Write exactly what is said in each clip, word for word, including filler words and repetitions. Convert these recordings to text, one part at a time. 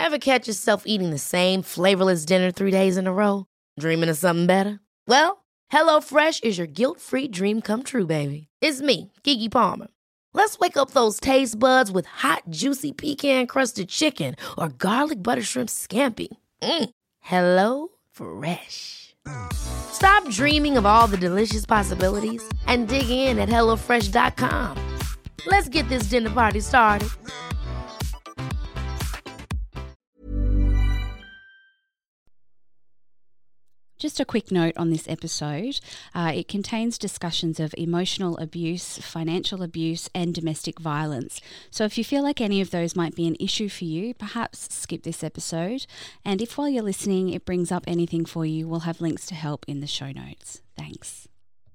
Ever catch yourself eating the same flavorless dinner three days in a row? Dreaming of something better? Well, HelloFresh is your guilt-free dream come true, baby. It's me, Keke Palmer. Let's wake up those taste buds with hot, juicy pecan-crusted chicken or garlic butter shrimp scampi. Mm. Hello Fresh. Stop dreaming of all the delicious possibilities and dig in at hello fresh dot com. Let's get this dinner party started. Just a quick note on this episode. Uh, it contains discussions of emotional abuse, financial abuse, and domestic violence. So if you feel like any of those might be an issue for you, perhaps skip this episode. And if while you're listening it brings up anything for you, we'll have links to help in the show notes. Thanks.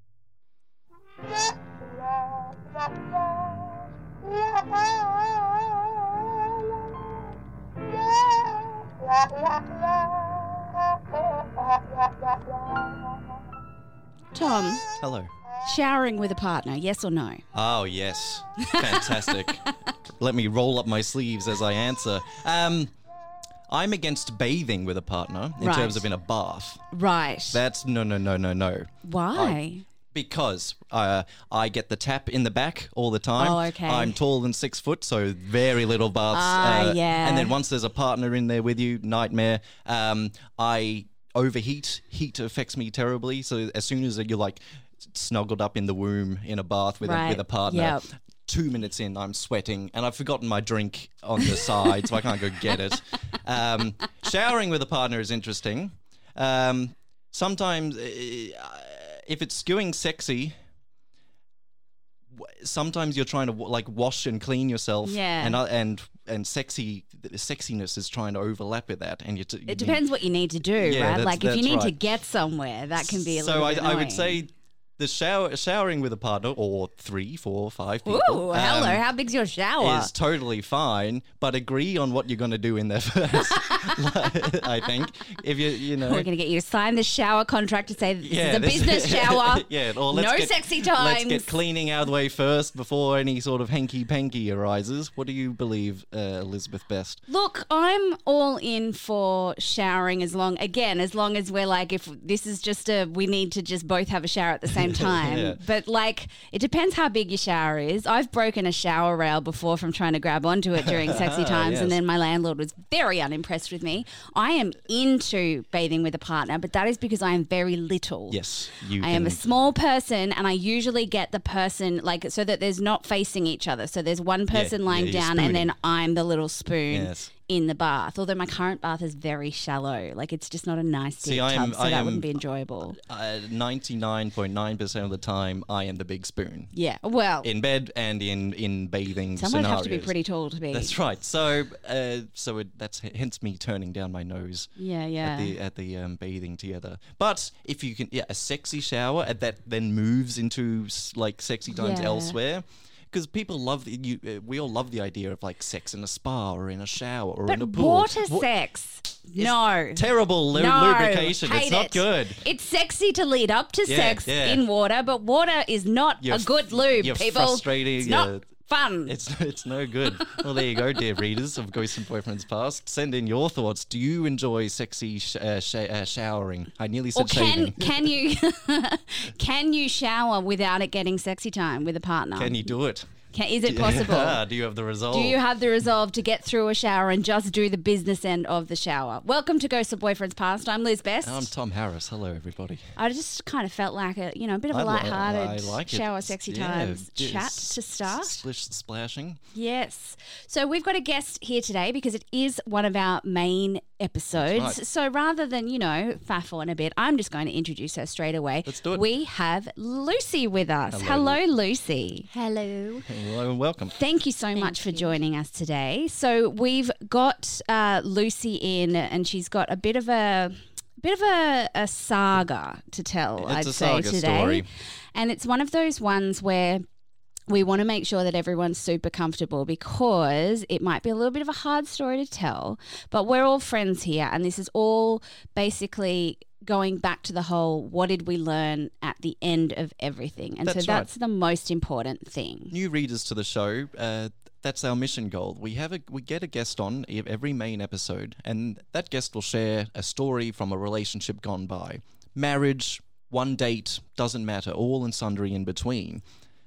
Tom. Hello. Showering with a partner, yes or no? Oh, yes. Fantastic. Let me roll up my sleeves as I answer. Um, I'm against bathing with a partner in Right. terms of in a bath. Right. That's no, no, no, no, no. Why? I- because uh, I get the tap in the back all the time. Oh, okay. I'm taller than six foot, so very little baths. Ah, uh, yeah. And then once there's a partner in there with you, nightmare. Um, I overheat. Heat affects me terribly. So as soon as you're like snuggled up in the womb in a bath with, Right. a, with a partner, Yep. two minutes in, I'm sweating, and I've forgotten my drink on the side, so I can't go get it. Um, showering with a partner is interesting. Um, sometimes, uh, if it's skewing sexy, w- sometimes you're trying to w- like wash and clean yourself, Yeah. and uh, and and sexy the sexiness is trying to overlap with that, and you. T- It depends what you need to do, Yeah, right? that's- Like if you that's need to right. get somewhere, that can be a so little I, bit I would annoying. say the shower showering with a partner or three, four, five people. Ooh, hello, um, how big's your shower? is totally fine, but agree on what you're going to do in there first. I think if you you know We're going to get you to sign the shower contract to say that this yeah, is a this- business shower. yeah, or let's no get, sexy Let's times. get cleaning out of the way first before any sort of hanky panky arises. What do you believe, uh, Elizabeth Best? Look, I'm all in for showering as long, again, as long as we're like, if this is just a, we need to just both have a shower at the same time. Yeah. But like, it depends how big your shower is. I've broken a shower rail before from trying to grab onto it during sexy times, Yes. and then my landlord was very unimpressed with me. I am into bathing with a partner, but that is because I am very little. Yes, you. I am a can- small person, and I usually get the person like so that there's not facing each other. So there's one person yeah, lying you're down, and then spooning. I'm the little spoon Yes. in the bath. Although my current bath is very shallow, like it's just not a nice deep See, I tub, am- so I that am- wouldn't be enjoyable. Uh, ninety-nine point nine percent of the time, I am the big spoon Yeah, well, in bed and in in bathing someone would scenarios. have to be pretty tall to be. That's right. So, uh, so it, that's hence me turning down my nose. Yeah, yeah. At the at the um, bathing together. But if you can, yeah, a sexy shower and that then moves into s- like sexy times Yeah. elsewhere. Because people love the, you. Uh, we all love the idea of like sex in a spa or in a shower or in a But pool. water Wa- sex, no. Terrible lu- No, lubrication. It's hate not it. good. It's sexy to lead up to Yeah, sex yeah. in water, but water is not You're a good lube, you're people. frustrating, It's not you're- fun. It's it's no good. Well, there you go, dear readers of Ghosts and Boyfriends Past. Send in your thoughts. Do you enjoy sexy sh- uh, sh- uh, showering? I nearly said Or can shaving. can you can you shower without it getting sexy time with a partner? Can you do it? Can, is it possible? Yeah. Do you have the resolve? Do you have the resolve to get through a shower and just do the business end of the shower? Welcome to Ghosts of Boyfriends Past. I'm Liz Best. I'm Tom Harris. Hello, everybody. I just kind of felt like a you know a bit of a I li- lighthearted I like it. shower sexy Yeah, times d- chat s- to start. s- Splish splashing. Yes. So we've got a guest here today because it is one of our main episodes. That's right. So rather than, you know, faff on a bit, I'm just going to introduce her straight away. Let's do it. We have Lucy with us. Hello. Hello, Lucy. Hello. Hello and welcome. Thank you so much for joining us today. So we've got uh, Lucy in, and she's got a bit of a bit of a, a saga to tell. It's I'd a say saga today, story. and it's one of those ones where we want to make sure that everyone's super comfortable because it might be a little bit of a hard story to tell, but we're all friends here, and this is all basically going back to the whole what did we learn at the end of everything, and That's so right. that's the most important thing. New readers to the show, uh, that's our mission goal. We have a we get a guest on e- every main episode, and that guest will share a story from a relationship gone by. Marriage, one date, doesn't matter, all and sundry in between.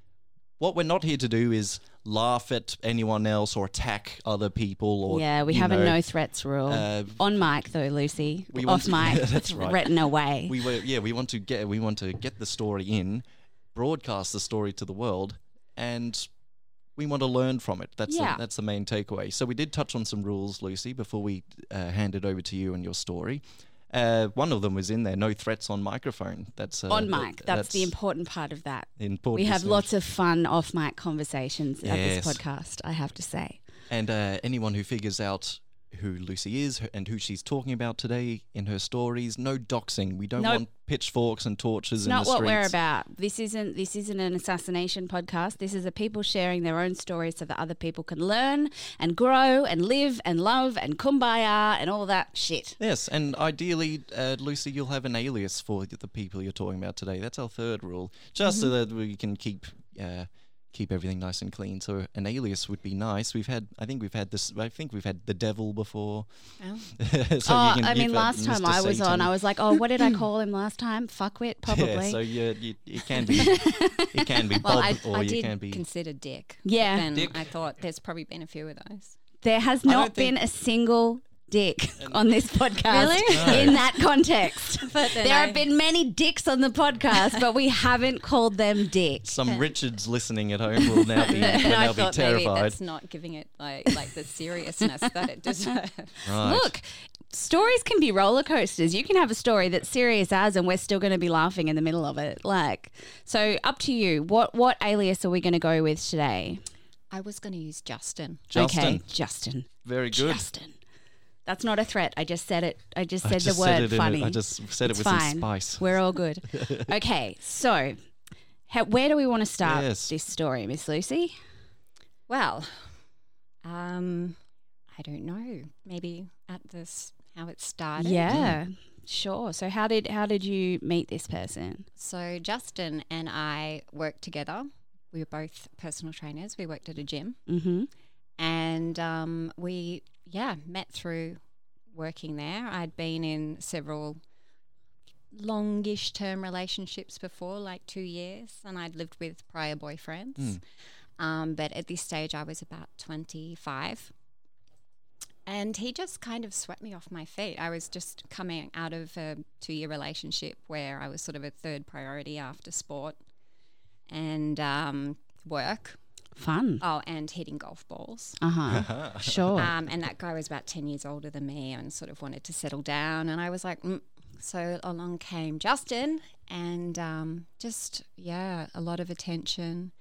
What we're not here to do is laugh at anyone else or attack other people. Or yeah, we you have know, a no threats rule. uh, On mic though, Lucy. we Off want to- mic, that's it's right. written away. We were yeah we want to get we want to get the story in, broadcast the story to the world, and we want to learn from it. That's Yeah. the, that's the main takeaway. So we did touch on some rules, Lucy, before we uh, hand it over to you and your story. Uh, one of them was in there: no threats on microphone. That's uh, On mic, that's, the important part of that. important. We have distinction. lots of fun off mic conversations at this Yes. podcast, I have to say. And uh, anyone who figures out who Lucy is and who she's talking about today in her stories, no doxing. We don't Nope. want pitchforks and torches It's in not the what streets. we're about. This isn't this isn't an assassination podcast. This is a people sharing their own stories so that other people can learn and grow and live and love and kumbaya and all that shit. Yes, and ideally, uh, Lucy, you'll have an alias for the people you're talking about today. That's our third rule, just so that we can keep uh, keep everything nice and clean. So an alias would be nice. We've had, I think we've had this. I think we've had the devil before. Oh. so oh, you can, I mean, you've had last time Mister I was Satan. on, I was like, oh, what did I call him last time? Fuckwit, probably. Yeah, so you, you, it can be, it can be Well, Bob, I, or I you did can be. consider Dick. Yeah. But then Dick. I thought there's probably been a few of those. There has I not don't think- been a single dick on this podcast Really? No. in that context. But then There I- have been many dicks on the podcast, but we haven't called them dicks. Some Richards listening at home will now be, will and now I be thought maybe terrified. that's not giving it like like the seriousness that it deserves. Right. Look, stories can be roller coasters. You can have a story that's serious as, and we're still going to be laughing in the middle of it. Like, so up to you. What what alias are we going to go with today? I was going to use Justin. Justin, Okay, Justin. very good. Justin. That's not a threat. I just said it. I just I said just the said word it in a- funny. I just said It's it with fine. some spice. We're all good. Okay, so how, where do we want to start Yes. this story, Miss Lucy? Well, um, I don't know. Maybe at this how it started. Yeah, sure. So how did how did you meet this person? So Justin and I worked together. We were both personal trainers. We worked at a gym, Mm-hmm. and um, we yeah met through working there. I'd been in several longish term relationships before, like two years, and I'd lived with prior boyfriends. Mm. Um, but at this stage, I was about twenty-five. And he just kind of swept me off my feet. I was just coming out of a two-year relationship where I was sort of a third priority after sport and um, work. Fun. Oh, and hitting golf balls. Uh huh. Sure. Um, and that guy was about ten years older than me and sort of wanted to settle down. And I was like, mm. So along came Justin and um, just, yeah, a lot of attention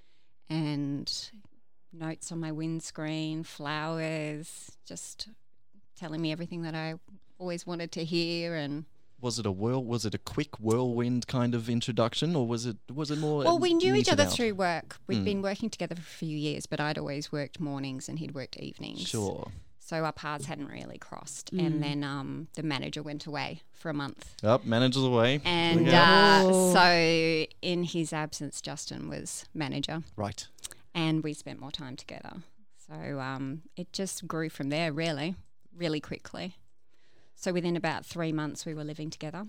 and notes on my windscreen, flowers, just telling me everything that I always wanted to hear. And Was it a whirl? Was it a quick whirlwind kind of introduction, or was it was it more? well, we knew each meted other out? through work. We'd Mm. been working together for a few years, but I'd always worked mornings and he'd worked evenings. Sure. So our paths hadn't really crossed. Mm. And then um, the manager went away for a month. Up, manager's away. And Yeah. uh, Oh. so in his absence, Justin was manager Right. and we spent more time together. So um, it just grew from there, really, really quickly. So within about three months, we were living together,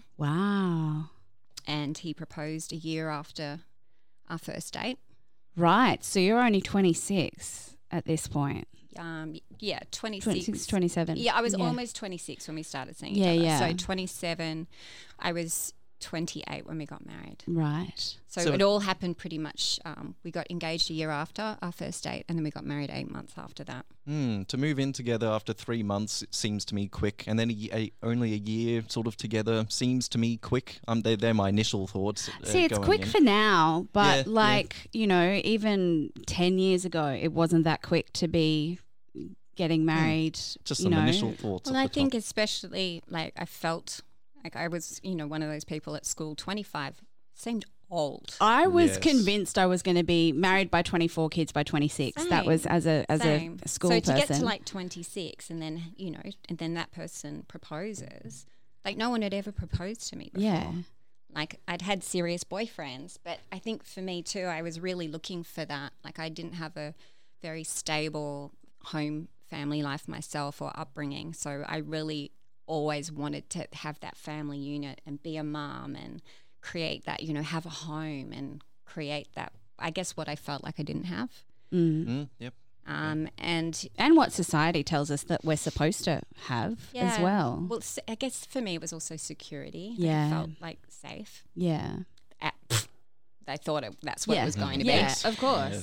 Wow. and he proposed a year after our first date. Right. So you're only twenty-six at this point. Um, yeah, twenty-six. twenty-six, twenty-seven. Yeah, I was almost twenty-six when we started seeing each Yeah, other. yeah. So twenty-seven, I was twenty-eight when we got married. Right. So, So- it all happened pretty much. Um, we got engaged a year after our first date, and then we got married eight months after that. Hmm. To move in together after three months, it seems to me quick, and then a, ye- a, only a year sort of together seems to me quick. Um, they, they're my initial thoughts. uh, See, it's going quick in. for now, but Yeah, yeah. like, you know, even ten years ago, it wasn't that quick to be getting married. Just you some know. initial thoughts. Well, off I the think top. especially like I felt like I was, you know, one of those people at school. twenty-five seemed old. I was Yes. convinced I was going to be married by twenty-four, kids by twenty-six. That was Same. as a as Same. a school so person. to get to like twenty-six, and then you know, and then that person proposes. Like no one had ever proposed to me before. yeah. Like I'd had serious boyfriends, but I think for me too, I was really looking for that. Like I didn't have a very stable home family life myself or upbringing. So I really always wanted to have that family unit and be a mom and create that, you know, have a home and create that, I guess, what I felt like I didn't have. Mm. Mm, yep. Um, and And what society tells us that we're supposed to have as yeah, well. Well, s- I guess for me it was also security. Like Yeah. I felt like safe. Yeah. At, pff, they thought it, that's what Yeah. it was going to Yeah, be. of course.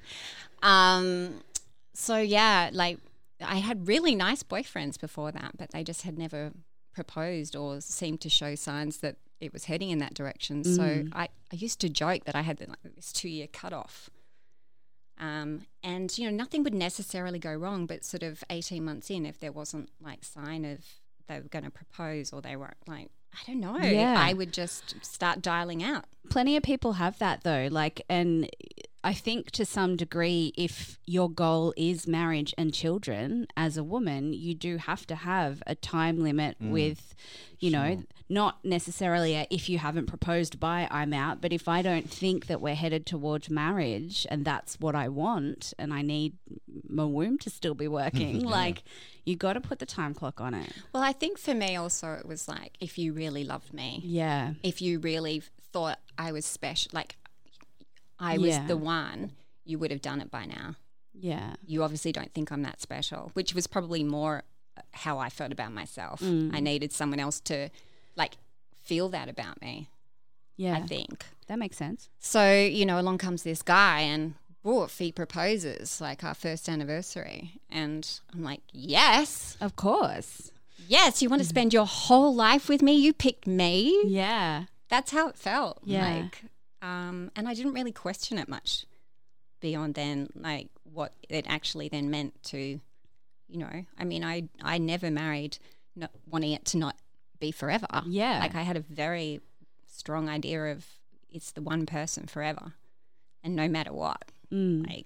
um, so yeah, like I had really nice boyfriends before that, but they just had never proposed or seemed to show signs that it was heading in that direction. So Mm. I, I used to joke that I had like this two year cutoff. Um, and, you know, nothing would necessarily go wrong, but sort of eighteen months in, if there wasn't like sign of they were going to propose or they weren't like, I don't know, Yeah. I would just start dialing out. Plenty of people have that though. Like, and I think to some degree, if your goal is marriage and children as a woman, you do have to have a time limit Mm. with, you know, Sure. not necessarily a, if you haven't proposed by, I'm out. But if I don't think that we're headed towards marriage and that's what I want and I need my womb to still be working, Yeah. like you got to put the time clock on it. Well, I think for me also it was like, if you really loved me, Yeah. if you really thought I was special, like I was Yeah. the one, you would have done it by now. Yeah. You obviously don't think I'm that special, which was probably more how I felt about myself. Mm. I needed someone else to like feel that about me, Yeah. I think. That makes sense. So, you know, along comes this guy and woof, he proposes like our first anniversary. And I'm like, yes, Of course. yes, you want to spend your whole life with me? You picked me? Yeah. That's how it felt. Yeah. Like, um, and I didn't really question it much beyond then, like what it actually then meant to, you know, I mean, I I never married not wanting it to not be forever. Yeah. Like I had a very strong idea of it's the one person forever. And no matter what, Mm. like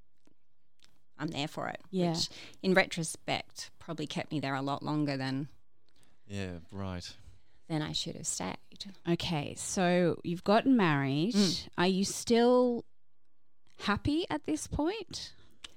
I'm there for it. Yeah. Which in retrospect probably kept me there a lot longer than Yeah, right. than I should have stayed. Okay, so you've gotten married. Mm. Are you still happy at this point?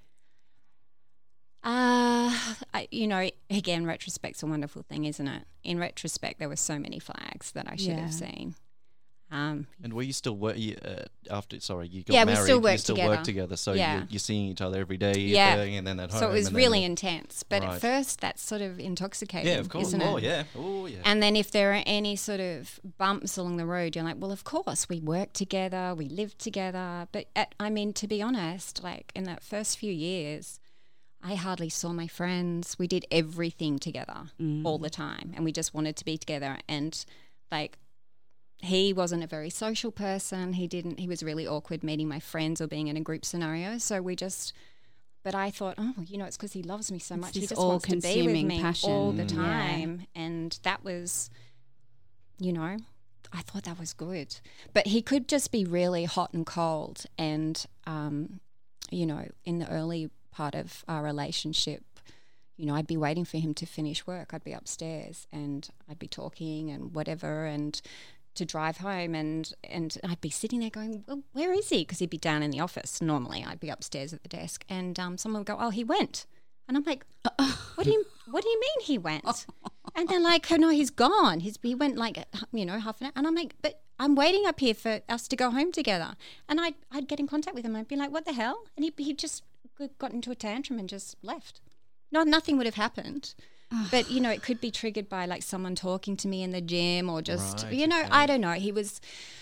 Uh, I, you know, again, retrospect's a wonderful thing, isn't it? In retrospect, there were so many flags that I should Yeah. have seen. Um, And were you still work uh, after? Sorry, you got Yeah, we married. still you worked still together. work together. So Yeah. you're, you're seeing each other every day. Yeah. You're and then at home. so it was and really then, intense. But Right. at first, that's sort of intoxicating, yeah, of course. isn't Oh it? yeah. Oh yeah. And then if there are any sort of bumps along the road, you're like, well, of course, we work together, we live together. But at, I mean, to be honest, like in that first few years, I hardly saw my friends. We did everything together Mm. all the time, and we just wanted to be together. And like, he wasn't a very social person. He didn't. He was really awkward meeting my friends or being in a group scenario. So we just. But I thought, oh, you know, it's because he loves me so It's much. He this just wants to be with all-consuming me passion. all the Mm. Yeah. time, and that was, you know, I thought that was good. But he could just be really hot and cold, and um, you know, in the early part of our relationship, you know, I'd be waiting for him to finish work. I'd be upstairs and I'd be talking and whatever, and to drive home, and and I'd be sitting there going, well, where is he? Because he'd be down in the office. Normally I'd be upstairs at the desk, and um, someone would go, oh, he went. And I'm like, what do you what do you mean he went? And they're like, oh no, he's gone. He's he went like, you know, half an hour. And I'm like, but I'm waiting up here for us to go home together. And I'd, I'd get in contact with him. I'd be like, what the hell? And he he just got into a tantrum and just left. No, nothing would have happened. But, you know, it could be triggered by like someone talking to me in the gym or just, Right, you know, okay. I don't know. He was,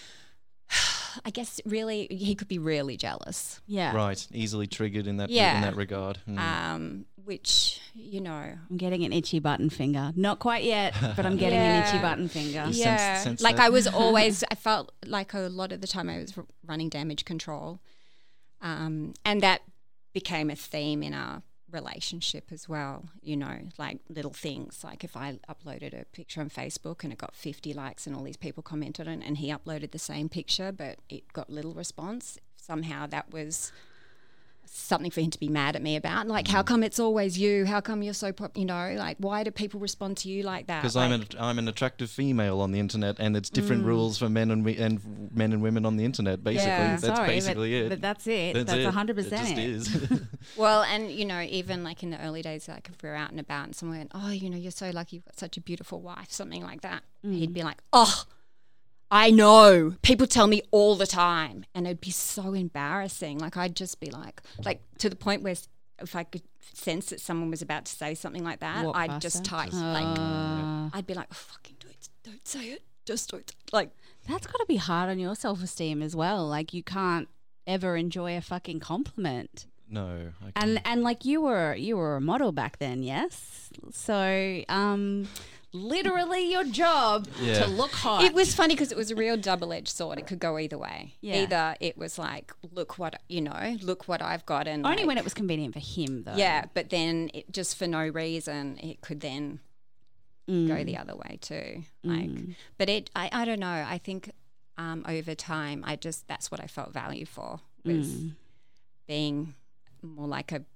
I guess really, he could be really jealous. Yeah. Right. Easily triggered in that in Yeah. that regard. Mm. Um, which, you know, I'm getting an itchy button finger. Not quite yet, but I'm getting an itchy Yeah. button finger. You sense- yeah, sense like that? I was always, I felt like a lot of the time I was r- running damage control. Um, and that became a theme in our relationship as well, you know, like little things. Like if I uploaded a picture on Facebook and it got fifty likes and all these people commented on it, and he uploaded the same picture but it got little response, somehow that was something for him to be mad at me about. Like, how come it's always you? How come you're so pop? You know, like, why do people respond to you like that? Because like, I'm an I'm an attractive female on the internet, and it's different rules for men and we, and men and women on the internet. Basically, Yeah. that's Sorry, basically but, it. But that's it. That's That's it. one hundred It percent just it. is. Well, and, you know, even like in the early days, like if we were out and about and someone went, oh, you know, you're so lucky you've got such a beautiful wife, something like that. Mm. He'd be like, oh, I know. People tell me all the time. And it'd be so embarrassing. Like I'd just be like, like to the point where if I could sense that someone was about to say something like that, Walk I'd past just it. type, Uh. like, I'd be like, oh, fucking don't, don't say it. Just don't. Like, That's got to be hard on your self-esteem as well. Like you can't ever enjoy a fucking compliment. No. I And and like you were you were a model back then, yes? So um literally your job Yeah. to look hot. it was funny because it was a real double-edged sword. It could go either way. Yeah. Either it was like, look what, you know, look what I've got. And only like, when it was convenient for him though. yeah, but then it just for no reason, it could then Mm. go the other way too. Like, Mm. but it, I, I don't know. I think um, over time, I just, that's what I felt value for was Mm. being more like a,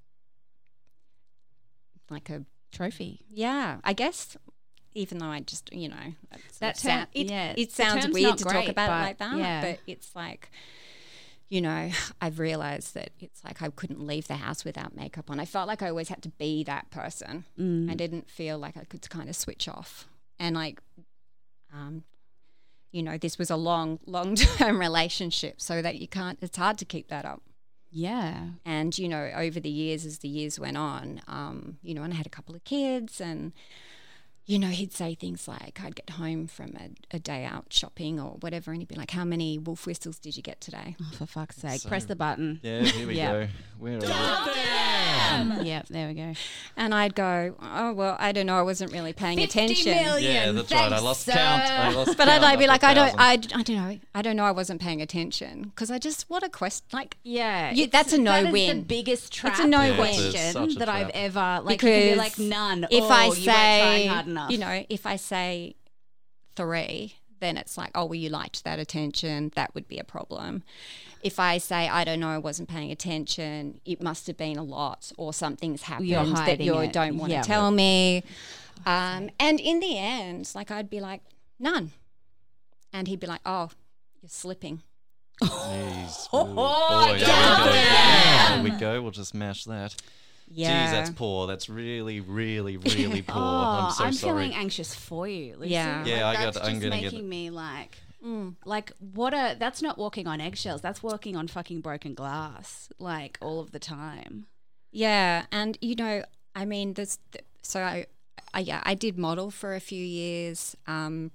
like a, Trophy. yeah, I guess, even though I just, you know, it's- That it, sound, term- it, yeah, it the sounds term's weird not to great, talk about but it like that, yeah. but it's like, you know, I've realized that it's like I couldn't leave the house without makeup on. I felt like I always had to be that person. Mm. I didn't feel like I could kind of switch off. And like, um, you know, this was a long, long-term relationship, so that you can't, it's hard to keep that up. Yeah. And, you know, over the years, as the years went on, um, you know, and I had a couple of kids and, you know, he'd say things like, I'd get home from a, a day out shopping or whatever, and he'd be like, how many wolf whistles did you get today? Oh, for fuck's sake. So- Press the button. Yeah, here we Yeah. go. Where are we? Yep, there we go. And I'd go, oh, well, I don't know, I wasn't really paying attention. Yeah, that's right. I lost count. I lost But count I'd like be after like, a I don't, thousand. I, I don't know, I don't know, I wasn't paying attention because I just, what a question, like, Yeah, You- it's- that's a no that is win. the biggest trap a no Yeah, win. it's a- question such a that I've trap. ever like. because you can be like none. If oh, I you weren't say, trying hard enough. you know, if I say three, then it's like, oh, well, you liked that attention. That would be a problem. If I say, I don't know, I wasn't paying attention, it must have been a lot or something's happened You're that hiding you it. don't want to Yeah. tell me. Um, and in the end, like I'd be like, none. And he'd be like, oh, you're slipping. Jeez. Oh, Ooh, boy, there we go. damn. There we go. We'll just mash that. Yeah. Jeez, that's poor. That's really, really, really poor. Oh, I'm so sorry. feeling anxious for you, Lucy. Yeah. Yeah, I that's got- I'm just gonna get- making me like, Mm. like what a. That's not walking on eggshells. That's walking on fucking broken glass, like all of the time. Yeah, and you know, I mean, there's th- so I, I yeah, I did model for a few years, um,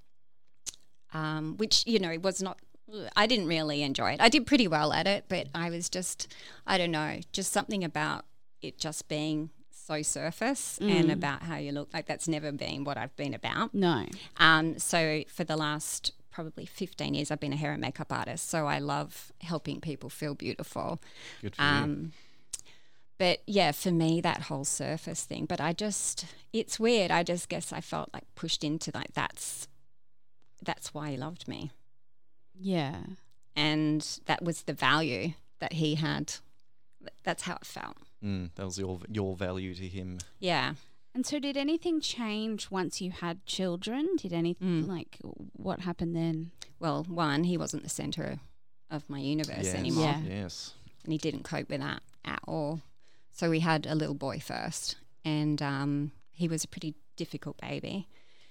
um, which you know was not. I didn't really enjoy it. I did pretty well at it, but I was just, I don't know, just something about it just being so surface and about how you look. Like that's never been what I've been about. No. Um, so for the last probably fifteen years, I've been a hair and makeup artist. So I love helping people feel beautiful. Good for you. Um, but yeah, for me, that whole surface thing. But I just, it's weird. I just guess I felt like pushed into like that's, that's why he loved me, Yeah. and that was the value that he had. That's how it felt. Mm, that was your your value to him. Yeah. And so, did anything change once you had children? Did anything Mm. like what happened then? Well, one, he wasn't the center of my universe Yes. anymore, Yeah. Yes. and he didn't cope with that at all. So we had a little boy first, and um, he was a pretty difficult baby.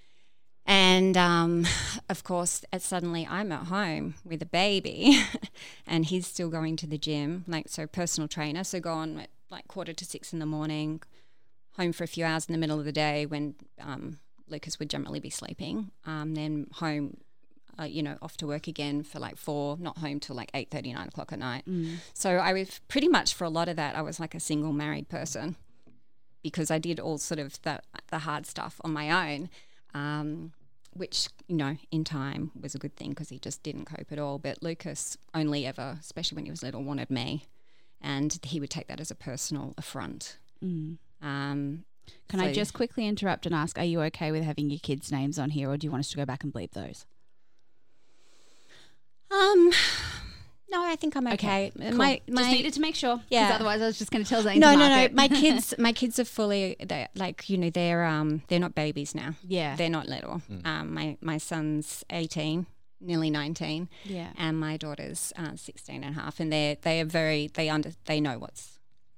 And um, of course, uh, suddenly I'm at home with a baby, and he's still going to the gym, like so personal trainer. So gone at like quarter to six in the morning, home for a few hours in the middle of the day when um, Lucas would generally be sleeping. Um, then home, uh, you know, off to work again for like four, not home till like eight thirty, nine o'clock at night. Mm. So I was pretty much for a lot of that, I was like a single married person because I did all sort of the, the hard stuff on my own, um, which, you know, in time was a good thing because he just didn't cope at all. But Lucas only ever, especially when he was little, wanted me, and he would take that as a personal affront. Mm. Um, Can I so- just quickly interrupt and ask, are you okay with having your kids' names on here, or do you want us to go back and bleep those? Um, no, I think I'm okay. Cool. My, just my, needed to make sure. 'cause Yeah. Otherwise, I was just going to tell Zane. no, to no, mark no. it. My kids, my kids are fully they're, like you know they're um they're not babies now. Yeah. They're not little. Um, my my son's eighteen, nearly nineteen, Yeah. and my daughter's uh, sixteen and a half, and they they are very they under they know what's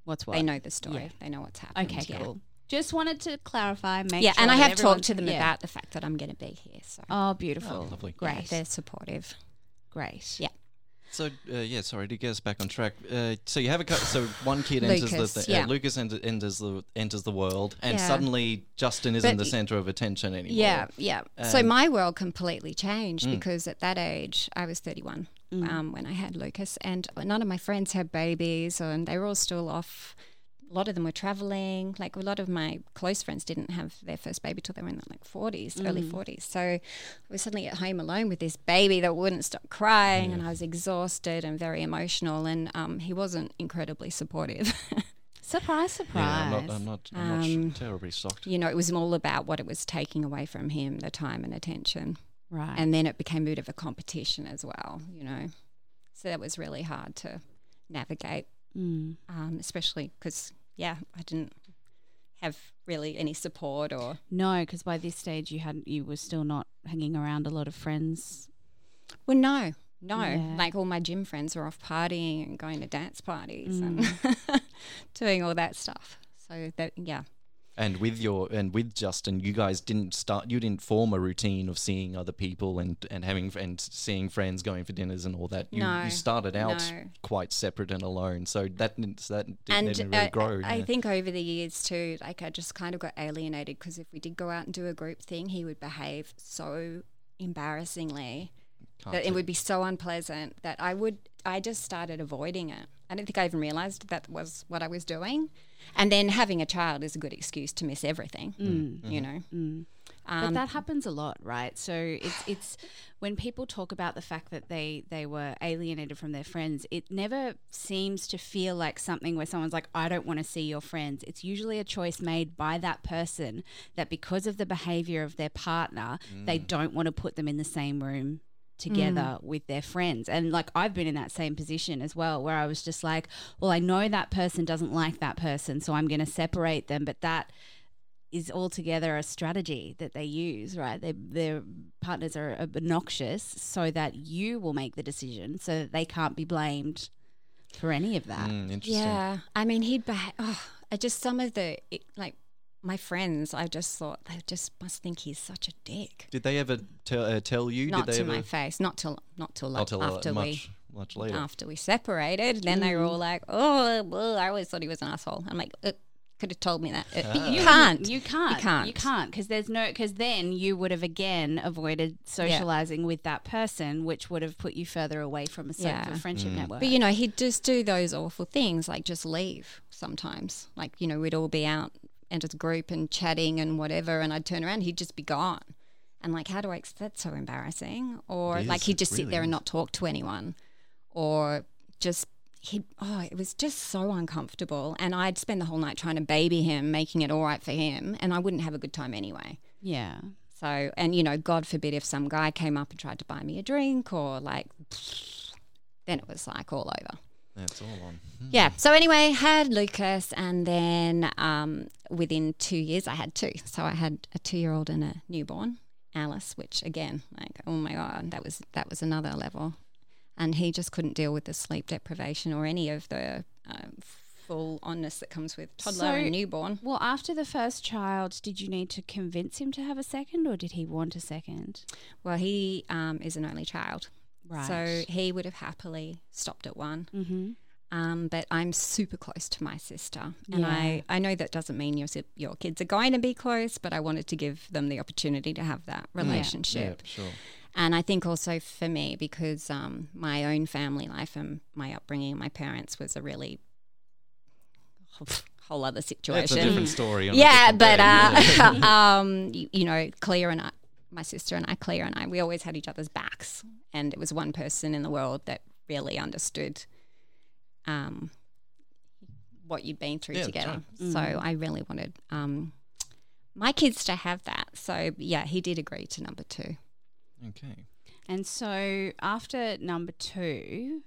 What's what? They know the story. Yeah. They know what's happened. Okay, yeah. cool. Just wanted to clarify, make Yeah, sure and I that have everyone- talked to them yeah. about the fact that I'm going to be here. So Oh, beautiful. Oh, lovely. Great. yeah, they're supportive. Great. Yeah. So uh, yeah, sorry to get us back on track. Uh, so you have a co- so one kid enters Lucas, the th- yeah. uh, Lucas enter- enters the enters the world, and Yeah. suddenly Justin isn't But the y- center of attention anymore. Yeah, yeah. so And- my world completely changed Mm. because at that age, I was thirty-one Mm. um, when I had Lucas, and none of my friends had babies, and they were all still off. A lot of them were traveling. Like a lot of my close friends didn't have their first baby till they were in their like forties, early Mm. forties. So I was suddenly at home alone with this baby that wouldn't stop crying, and I was exhausted and very emotional. And um, he wasn't incredibly supportive. Surprise, surprise. Yeah, I'm not. I'm not, I'm not Um, sh- terribly shocked. you know, it was all about what it was taking away from him, the time and attention. right. And then it became a bit of a competition as well, you know. So that was really hard to navigate, Mm. um, especially because, yeah, I didn't have really any support or. No, because by this stage you had you were still not hanging around a lot of friends. Well, no, no. Yeah. Like all my gym friends were off partying and going to dance parties Mm. and doing all that stuff. So that, yeah. And with your and with Justin, you guys didn't start. You didn't form a routine of seeing other people and and having and seeing friends, going for dinners and all that. You No, you started out no. quite separate and alone. So that didn't that didn't, And didn't really uh, grow. I yeah. think over the years too, like I just kind of got alienated because if we did go out and do a group thing, he would behave so embarrassingly Can't that do- it would be so unpleasant that I would, I just started avoiding it. I don't think I even realised that was what I was doing. And then having a child is a good excuse to miss everything, Mm. you know. Mm. But Um, that happens a lot, right? So it's it's when people talk about the fact that they they were alienated from their friends, it never seems to feel like something where someone's like, I don't want to see your friends. It's usually a choice made by that person that because of the behavior of their partner, they don't want to put them in the same room together with their friends. And like I've been in that same position as well, where I was just like, well, I know that person doesn't like that person, so I'm going to separate them. But that is altogether a strategy that they use, right? They, their partners are obnoxious so that you will make the decision so that they can't be blamed for any of that. Mm, interesting. yeah, I mean, he'd beha- oh, I just some of the it, like my friends, I just thought they just must think he's such a dick. Did they ever tell uh, tell you? Not Did they to ever? my face, not till not till like Not till uh, after much we much later. after we separated. Then they were all like, "Oh, well, I always thought he was an asshole." I'm like, uh, could have told me that. Uh, Ah. You can't. You can't. You can't. You can't because there's no because then you would have again avoided socializing with that person, which would have put you further away from a, so- Yeah. a friendship Mm. network. But you know, he'd just do those awful things, like just leave sometimes. Like, you know, we'd all be out and as a group and chatting and whatever, and I'd turn around, he'd just be gone. And like, how do I? ex- That's so embarrassing. Or It like, is, he'd just it sit really there and is. not talk to anyone, or just he. Oh, it was just so uncomfortable. And I'd spend the whole night trying to baby him, making it all right for him, and I wouldn't have a good time anyway. yeah. So, and you know, God forbid if some guy came up and tried to buy me a drink or like, then it was like all over. That's all on. Hmm. Yeah. So anyway, had Lucas, and then um, within two years I had two. So I had a two-year-old and a newborn, Alice. Which again, like, oh my God, that was that was another level. And he just couldn't deal with the sleep deprivation or any of the uh, full onness that comes with toddler So- and newborn. Well, after the first child, did you need to convince him to have a second, or did he want a second? Well, he um, is an only child, Right. so he would have happily stopped at one. Mm-hmm. Um, but I'm super close to my sister, and Yeah. I, I know that doesn't mean your si- your kids are going to be close, but I wanted to give them the opportunity to have that relationship. Yeah, sure. And I think also for me, because um, my own family life and my upbringing, my parents was a really whole other That's situation. a different story. on a Yeah, different but day. uh, um, you, you know, Clea and I, my sister and I, Clea and I, we always had each other's backs, and it was one person in the world that really understood um, what you'd been through Yeah, that's together. right. So Mm. I really wanted um, my kids to have that. So yeah, he did agree to number two. Okay. And so after number two,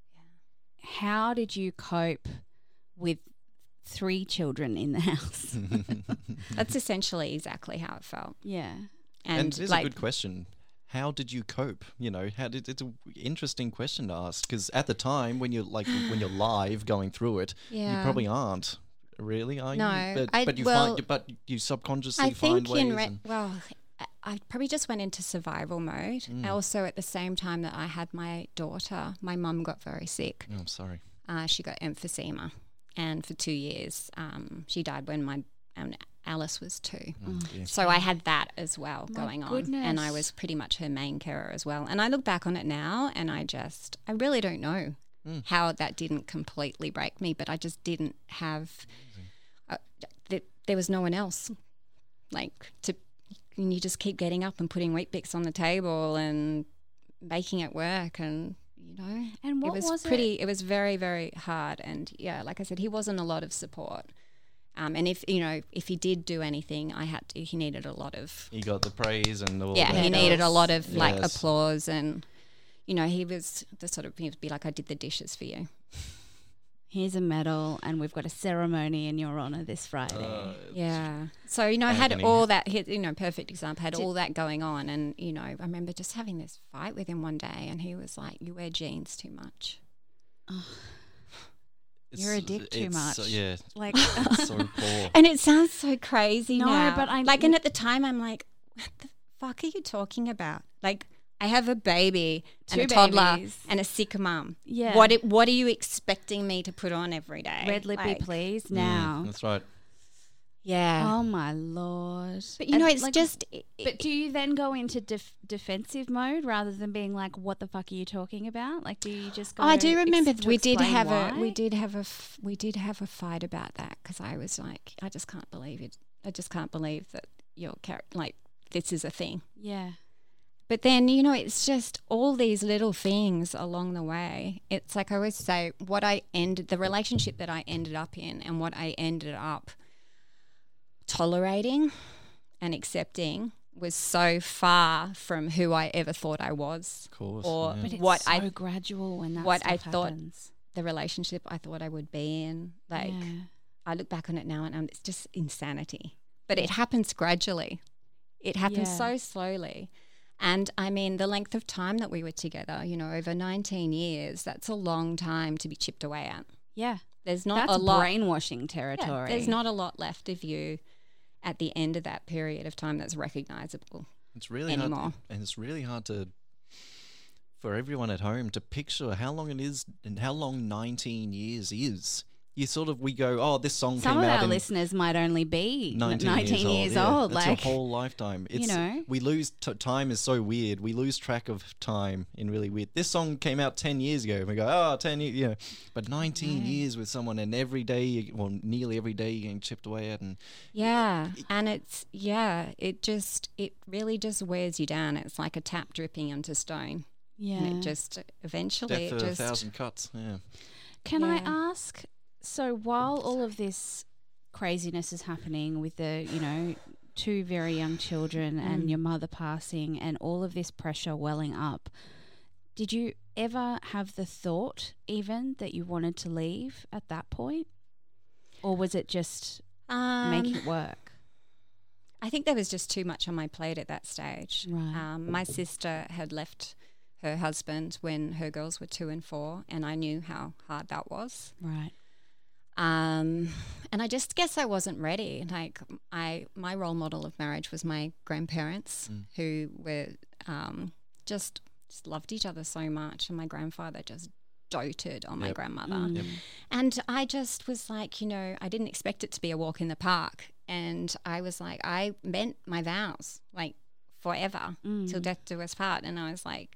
how did you cope with three children in the house? That's essentially exactly how it felt. yeah. And And, it is like, a good question. how did you cope? You know, how did it's an interesting question to ask because at the time when you're like when you're live going through it, Yeah. you probably aren't really, are No, you? But, I- but you well, find, but you subconsciously I find think ways. in re- and- well, I- I probably just went into survival mode. Mm. Also, at the same time that I had my daughter, my mum got very sick. oh, I'm sorry. Uh, she got emphysema, and for two years, um, she died when my um, Alice was two. Oh, dear. So I had that as well My going on, and I goodness. was pretty much her main carer as well. And I look back on it now, and I just, I really don't know Mm. how that didn't completely break me, but I just didn't have. Uh, th- there was no one else, like to. And you just keep getting up and putting wheat bix on the table and making it work, and you know, And what it was, was pretty. It? was very, very hard, and yeah, like I said, he wasn't a lot of support. Um, and if you know, if he did do anything, I had to, he needed a lot of You got the praise and all yeah, that. he needed a lot of like Yes. applause, and you know, he was the sort of he would be like, I did the dishes for you. Here's a medal, and we've got a ceremony in your honour this Friday. Uh, Yeah. So, you know, I had Agony. all that, he- you know, perfect example, had Did- all that going on. And, you know, I remember just having this fight with him one day, and he was like, you wear jeans too much. You're a it's- dick too it's much. so- yeah, Like, it's so poor. And it sounds so crazy No, now. but I- Like, and at the time, I'm like, what the fuck are you talking about? Like, I have a baby and Two a toddler babies. and a sick mum. Yeah. What, it, what are you expecting me to put on every day? red lippy, Like, please, Mm, now. that's right. Yeah. Oh, my Lord. But, you And, know, it's like, just... But do you then go into def- defensive mode rather than being like, "What the fuck are you talking about?" Like, do you just go? I do remember ex- th- to we did explain have why? a we did have a f- we did have a fight about that because I was like, I just can't believe it. I just can't believe that your character like this is a thing. Yeah, But then you know, it's just all these little things along the way. It's like I always say, what I ended the relationship that I ended up in, and what I ended up tolerating and accepting was so far from who I ever thought I was, Of course. or yeah. but it's what so I gradual when that what stuff I thought- happens. the relationship I thought I would be in. Like Yeah. I look back on it now and um, it's just insanity. But it happens gradually. It happens Yeah. so slowly. And I mean, the length of time that we were together, you know, over nineteen years, that's a long time to be chipped away at. yeah, There's not that's a lot. brainwashing Yeah, territory. there's not a lot left of you at the end of that period of time that's recognizable. It's really anymore. hard, to, and it's really hard to for everyone at home to picture how long it is and how long nineteen years is. You sort of we go, oh, this song Some came of out our in listeners might only be nineteen, nineteen years old. yeah. That's like, your whole lifetime. It's, know. we lose t- time is so weird. We lose track of time in really weird. This song came out ten years ago, and we go, oh, ten years, you know, but nineteen Right. years with someone, and every day, well, nearly every day, you're getting chipped away at, and Yeah. And it's, yeah, it just, it really just wears you down. It's like a tap dripping onto stone. yeah. And it just, eventually, death it of a just. thousand cuts. Yeah. Can I Yeah. ask? So while all of this craziness is happening with the, you know, two very young children and Mm. your mother passing and all of this pressure welling up, did you ever have the thought even that you wanted to leave at that point? Or was it just Um, make it work? I think there was just too much on my plate at that stage. Right. Um, my sister had left her husband when her girls were two and four, and I knew how hard that was. Right. Um, and I just guess I wasn't ready. Like I, my role model of marriage was my grandparents, Mm. who were um, just just loved each other so much, and my grandfather just doted on my Yep. grandmother. Mm. Yep. And I just was like, you know, I didn't expect it to be a walk in the park, and I was like, I meant my vows, like forever Mm. till death do us part, and I was like,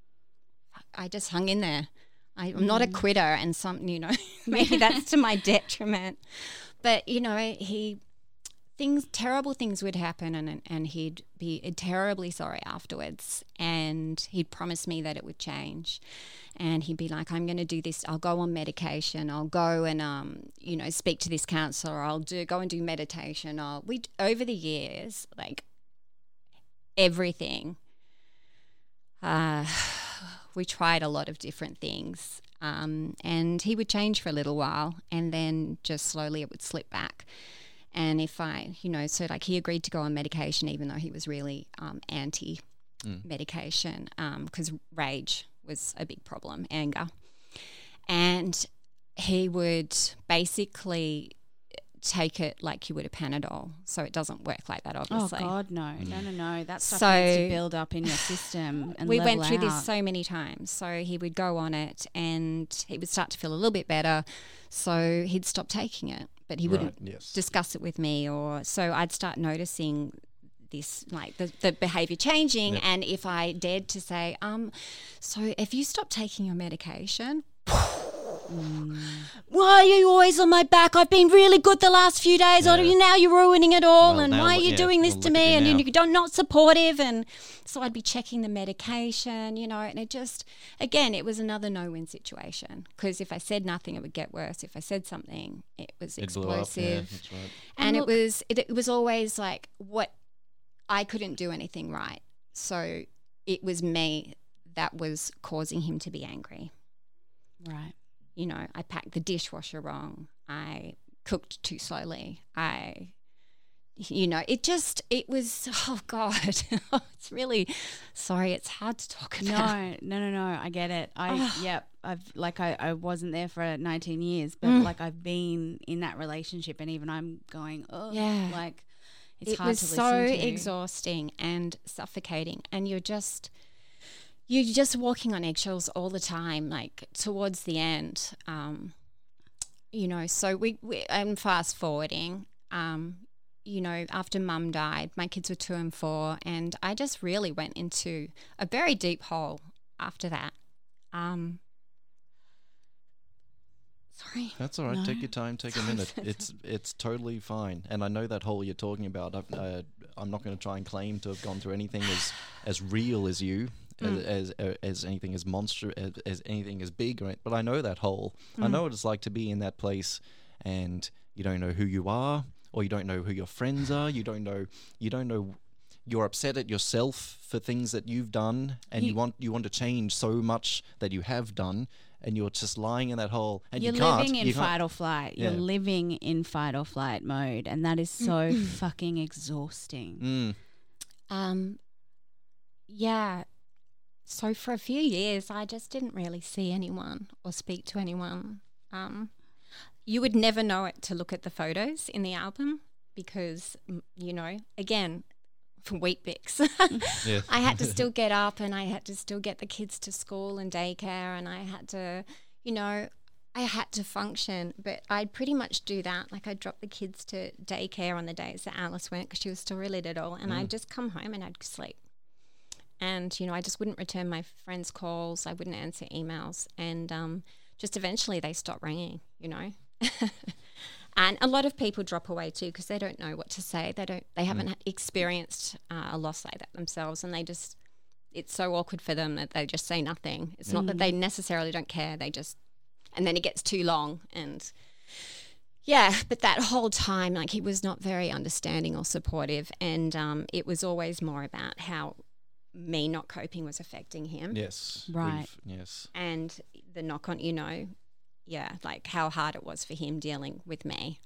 I just hung in there. I, I'm not a quitter, and some, you know, maybe that's to my detriment. But you know, he things, terrible things would happen, and and he'd be terribly sorry afterwards, and he'd promise me that it would change, and he'd be like, I'm going to do this. I'll go on medication. I'll go and um, you know, speak to this counselor. I'll do go and do meditation. I'll we over the years, like everything. Uh, we tried a lot of different things, um, and he would change for a little while, and then just slowly it would slip back. And if I, you know, so like he agreed to go on medication even though he was really um, anti Mm. medication because rage was a big problem, anger. And he would basically take it like you would a Panadol. So it doesn't work like that, obviously. Oh, God, no. No, no, no. That stuff So- needs to build up in your system and we level went through out. this so many times. So he would go on it and he would start to feel a little bit better. So he'd stop taking it, but he wouldn't Right, yes. discuss it with me. Or so I'd start noticing this, like the, the behavior changing. Yep. And if I dared to say, um, so if you stop taking your medication, Mm. why are you always on my back? I've been really good the last few days. Yeah. Or now you're ruining it all. Well, and now why are look- you yeah, doing this well, to look at me? you And now. you don't not supportive. And so I'd be checking the medication, you know. And it just, again, it was another no-win situation. Because if I said nothing, it would get worse. If I said something, it was It blew up. Yeah, explosive. that's right. And, And it look- was it, it was always like what I couldn't do anything right. So it was me that was causing him to be angry. Right. You know, I packed the dishwasher wrong. I cooked too slowly. I, you know, it just, it was, oh God, it's really, sorry, it's hard to talk about. No, no, no, no. I get it. I, Ah. yep. I've, like, I, I wasn't there for nineteen years, but Mm. like, I've been in that relationship and even I'm going, oh, Yeah. like, it's It hard was to listen so to. exhausting and suffocating. And you're just, you're just walking on eggshells all the time, like towards the end, um, you know, so we, we I'm fast forwarding, um, you know, after mum died, my kids were two and four, and I just really went into a very deep hole after that. Um, sorry. That's all right. No. Take your time. Take a minute. It's it's totally fine. And I know that hole you're talking about. I've, uh, I'm not going to try and claim to have gone through anything as as real as you, Mm. as, as as anything as monster as, as anything as big, right? But I know that hole. I Mm. know what it's like to be in that place, and you don't know who you are, or you don't know who your friends are. You don't know. You don't know. You're upset at yourself for things that you've done, and you, You- want you want to change so much that you have done, and you're just lying in that hole, and You're you can't. living in you can't- fight or flight. You're Yeah. living in fight or flight mode. And that is so fucking exhausting. Mm. Um, yeah. So for a few years, I just didn't really see anyone or speak to anyone. Um, you would never know it to look at the photos in the album because, mm, you know, again, for Weet-Bix, Yeah. I had to still get up and I had to still get the kids to school and daycare and I had to, you know, I had to function, but I'd pretty much do that. Like I'd drop the kids to daycare on the days that Alice went because she was still really little and Mm. I'd just come home and I'd sleep. And, you know, I just wouldn't return my friends' calls. I wouldn't answer emails. And um, just eventually they stopped ringing, you know. And a lot of people drop away too because they don't know what to say. They don't. They haven't Mm. experienced uh, a loss like that themselves, and they just. It's so awkward for them that they just say nothing. It's not that they necessarily don't care. They just, and then it gets too long, and yeah. But that whole time, like he was not very understanding or supportive, and um, it was always more about how me not coping was affecting him, Yes. Right. we've- Yes. and the knock on, you know, yeah, like how hard it was for him dealing with me.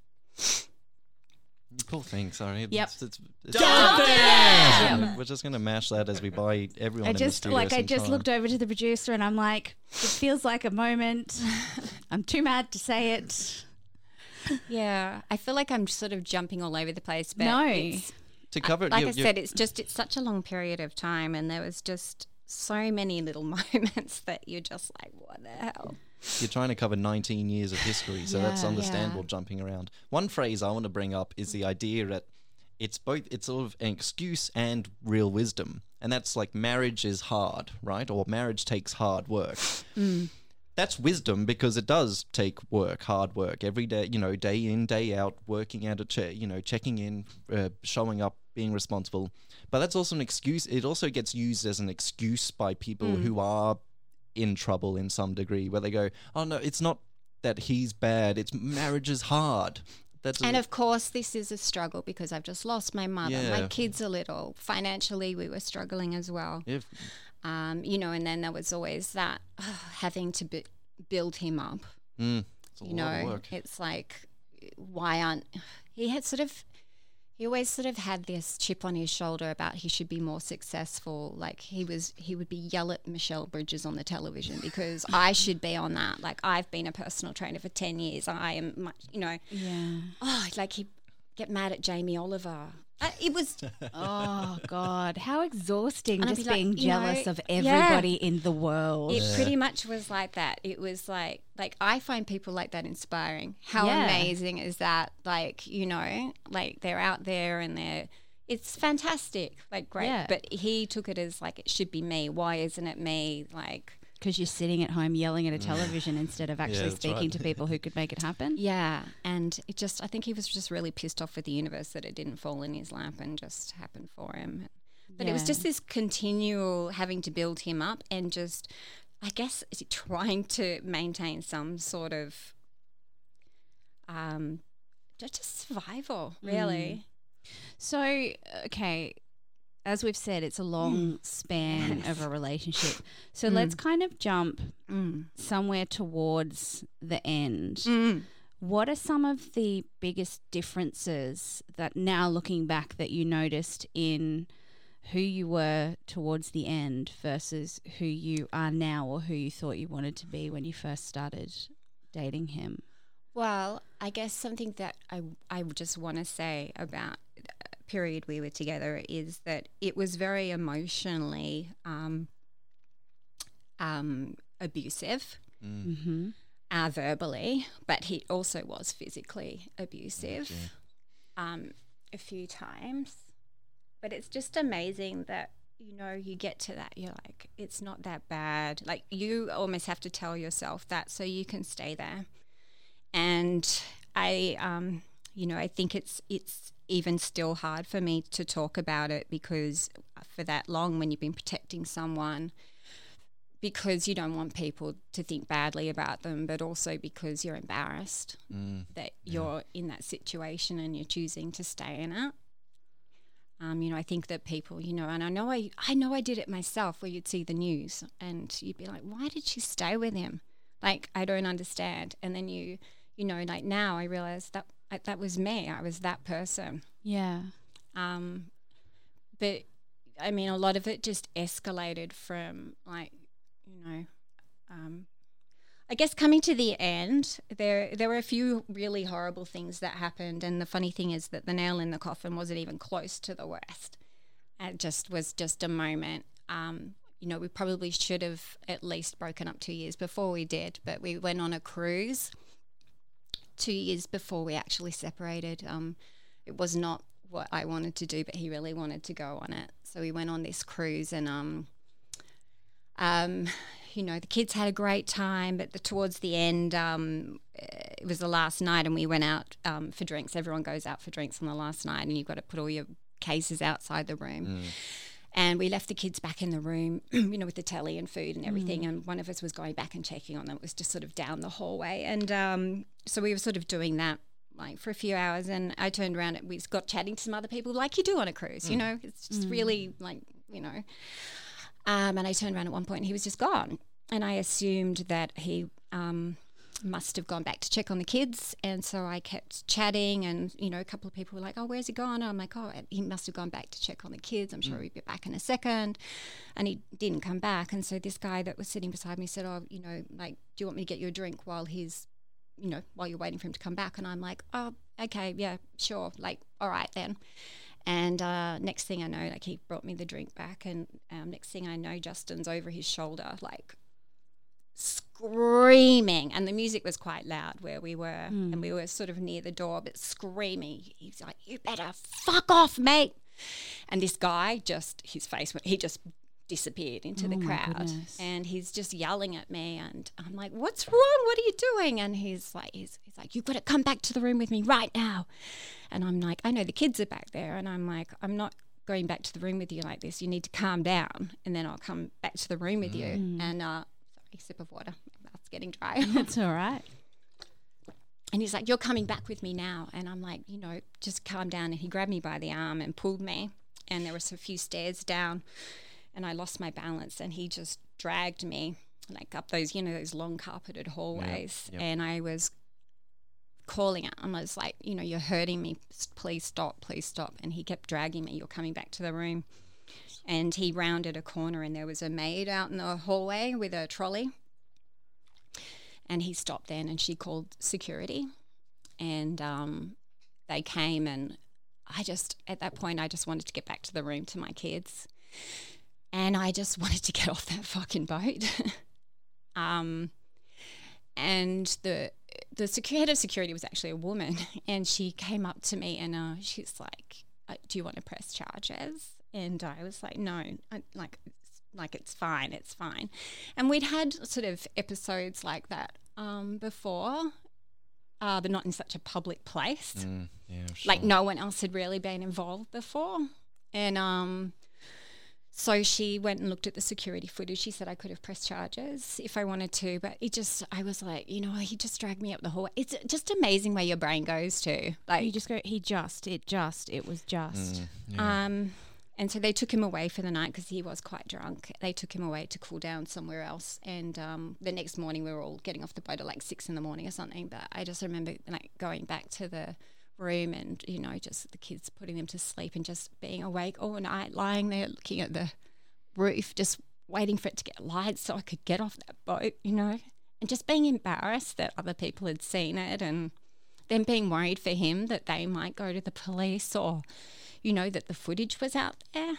You poor thing. Sorry. Yep. It's, it's, it's Dump it! Yeah, we're just gonna mash that as we buy everyone. I in the just studio like I some just time. looked over to the producer and I'm like, it feels like a moment. I'm too mad to say it. Yeah, I feel like I'm sort of jumping all over the place, but No. it's, to cover it. like you- I you- said, it's just it's such a long period of time, and there was just so many little moments that you're just like, what the hell? You're trying to cover nineteen years of history, so that's Yeah. understandable. Yeah. Jumping around. One phrase I want to bring up is the idea that it's both. It's sort of an excuse and real wisdom, and that's like marriage is hard, right? Or marriage takes hard work. That's wisdom because it does take work, hard work, every day, you know, day in, day out, working at a chair, you know, checking in, uh, showing up, being responsible. But that's also an excuse. It also gets used as an excuse by people who are in trouble in some degree, where they go, oh, no, it's not that he's bad. It's marriage is hard. That's And a, of course, this is a struggle because I've just lost my mother. My Yeah. kids are little. Financially, we were struggling as well. if, Um, you know, and then there was always that having to bu- build him up. mm, it's a you lot know, of work. it's like, why aren't he had sort of, he always sort of had this chip on his shoulder about he should be more successful. Like he was, he would be yell at Michelle Bridges on the television because I should be on that. Like I've been a personal trainer for ten years. I am, much, you know, Yeah. oh, like he'd get mad at Jamie Oliver. Uh, it was, Oh God, how exhausting! And I'd Just be like, being you know, jealous of yeah. everybody in the world. it pretty much was like that. It was like, like I find people like that inspiring. How Yeah. amazing is that? Like, you know, like they're out there and they're, it's fantastic. Like great. Yeah. But he took it as like, it should be me. Why isn't it me? Like, Because you're sitting at home yelling at a television instead of actually that's speaking right. to people who could make it happen. yeah. And it just, I think he was just really pissed off with the universe that it didn't fall in his lap and just happen for him. But it was Yeah. just this continual having to build him up and just, I guess, trying to maintain some sort of um, just survival, really. So, okay, as we've said, it's a long span of a relationship. So let's kind of jump Mm. somewhere towards the end. Mm. What are some of the biggest differences that now looking back that you noticed in who you were towards the end versus who you are now or who you thought you wanted to be when you first started dating him? Well, I guess something that I, I would just want to say about the period we were together is that it was very emotionally um, um, abusive. Mm-hmm. Uh, verbally, but he also was physically abusive um, a few times. But it's just amazing that, you know, you get to that, you're like, it's not that bad. Like you almost have to tell yourself that so you can stay there. And I, um, you know, I think it's it's even still hard for me to talk about it because for that long when you've been protecting someone, because you don't want people to think badly about them, but also because you're embarrassed Mm. that you're in that situation and you're choosing to stay in it. Um, you know, I think that people, you know, and I know I, I know I did it myself where you'd see the news and you'd be like, why did she stay with him? Like, I don't understand. And then you, you know, like now I realize that I, that was me. I was that person. Yeah. Um, but I mean, a lot of it just escalated from like, you know, um, I guess coming to the end, there there were a few really horrible things that happened, and the funny thing is that the nail in the coffin wasn't even close to the worst. It just was just a moment. Um, you know, we probably should have at least broken up two years before we did, but we went on a cruise two years before we actually separated. Um, it was not what I wanted to do, but he really wanted to go on it. So we went on this cruise and um, um, you know, the kids had a great time, but the, towards the end, um, it was the last night and we went out um, for drinks. Everyone goes out for drinks on the last night and you've got to put all your cases outside the room. Mm. And we left the kids back in the room, you know, with the telly and food and everything. Mm. And one of us was going back and checking on them. It was just sort of down the hallway. And um, so we were sort of doing that like for a few hours. And I turned around and we got chatting to some other people like you do on a cruise, mm. you know. It's just mm. really like, you know. Um, and I turned around at one point and he was just gone. And I assumed that he um, must have gone back to check on the kids. And so I kept chatting and, you know, a couple of people were like, oh, where's he gone? And I'm like, oh, he must have gone back to check on the kids. I'm sure mm. he'd be back in a second. And he didn't come back. And so this guy that was sitting beside me said, oh, you know, like, do you want me to get you a drink while he's, you know, while you're waiting for him to come back? And I'm like, oh, okay, yeah, sure. Like, all right then. And uh, next thing I know, like he brought me the drink back and um, next thing I know, Justin's over his shoulder, like screaming. And the music was quite loud where we were mm. and we were sort of near the door, but screaming. He's like, you better fuck off, mate. And this guy just, his face, went, he just disappeared into oh the crowd goodness. And he's just yelling at me and I'm like, what's wrong? What are you doing? And he's like, he's, he's like, you've got to come back to the room with me right now. And I'm like, I know the kids are back there. And I'm like, I'm not going back to the room with you like this. You need to calm down and then I'll come back to the room with mm. you. And uh, sorry, sip of water. My mouth's getting dry. That's all right. And he's like, you're coming back with me now. And I'm like, you know, just calm down. And he grabbed me by the arm and pulled me. And there was a few stairs down. And I lost my balance and he just dragged me like up those, you know, those long carpeted hallways. Yep, yep. And I was calling out. I was like, you know, you're hurting me. Please stop, please stop. And he kept dragging me. You're coming back to the room. And he rounded a corner and there was a maid out in the hallway with a trolley. And he stopped then and she called security. And um, they came and I just, at that point, I just wanted to get back to the room to my kids. And I just wanted to get off that fucking boat. um, and the the secu- head of security was actually a woman. And she came up to me and uh, she's like, do you want to press charges? And I was like, no, I, like, like it's fine, it's fine. And we'd had sort of episodes like that um, before, uh, but not in such a public place. Mm, yeah, sure. Like no one else had really been involved before. And um, so she went and looked at the security footage. She said I could have pressed charges if I wanted to, but it just, I was like, you know, he just dragged me up the hallway. It's just amazing where your brain goes to. Like You just go, he just, it just, it was just. Mm, yeah. Um, and so they took him away for the night because he was quite drunk. They took him away to cool down somewhere else. And um, the next morning we were all getting off the boat at like six in the morning or something. But I just remember like going back to the room and, you know, just the kids putting them to sleep and just being awake all night, lying there looking at the roof, just waiting for it to get light so I could get off that boat, you know, and just being embarrassed that other people had seen it and then being worried for him that they might go to the police or, you know, that the footage was out there.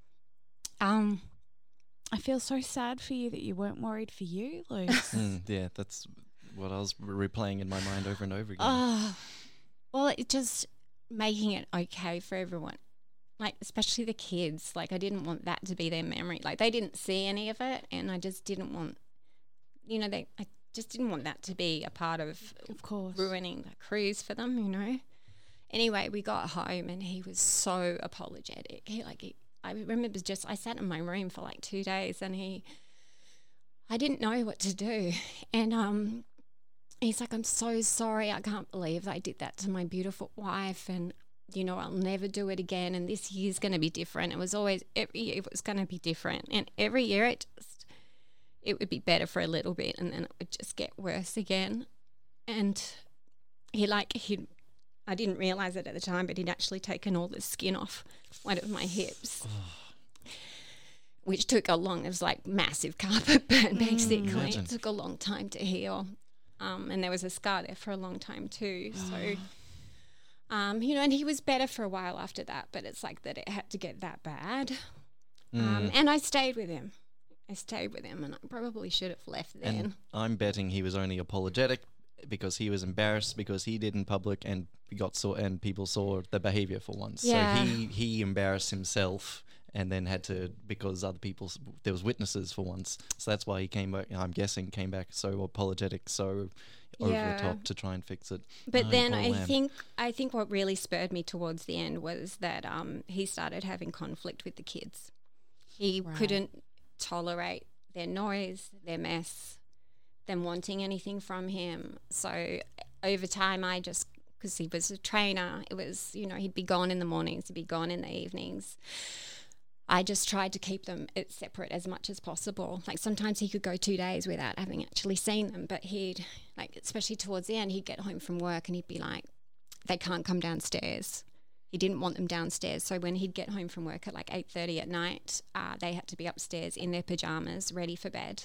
Um, I feel so sad for you that you weren't worried for you, Luce. Mm, yeah, that's what I was re- replaying in my mind over and over again. Oh, well, it just making it okay for everyone, like especially the kids. Like I didn't want that to be their memory. Like they didn't see any of it, and I just didn't want, you know, they. I just didn't want that to be a part of, Of course. ruining the cruise for them. You know. Anyway, we got home, and he was so apologetic. He like he, I remember just I sat in my room for like two days, and he, I didn't know what to do, and um. He's like, I'm so sorry. I can't believe I did that to my beautiful wife. And, you know, I'll never do it again. And this year's going to be different. It was always, every year it was going to be different. And every year it just, it would be better for a little bit. And then it would just get worse again. And he like, he, I didn't realize it at the time, but he'd actually taken all the skin off one of my hips. Which took a long, it was like massive carpet burn basically. Imagine. It took a long time to heal. Um, and there was a scar there for a long time too. So, um, you know, and he was better for a while after that, but it's like that it had to get that bad. Um, Mm. and I stayed with him. I stayed with him and I probably should have left then. And I'm betting he was only apologetic because he was embarrassed because he did in public and got saw and people saw the behavior for once. Yeah. So he he embarrassed himself and then had to, because other people, there was witnesses for once. So that's why he came back, I'm guessing, came back so apologetic, so over Yeah. the top to try and fix it. But Oh, then poor I lamb. think I think what really spurred me towards the end was that um, he started having conflict with the kids. He Right. couldn't tolerate their noise, their mess, them wanting anything from him. So over time, I just, because he was a trainer, it was, you know, he'd be gone in the mornings, he'd be gone in the evenings. I just tried to keep them it separate as much as possible. Like sometimes he could go two days without having actually seen them, but he'd, like, especially towards the end, he'd get home from work and he'd be like, they can't come downstairs. He didn't want them downstairs. So when he'd get home from work at like eight thirty at night, uh, they had to be upstairs in their pajamas, ready for bed.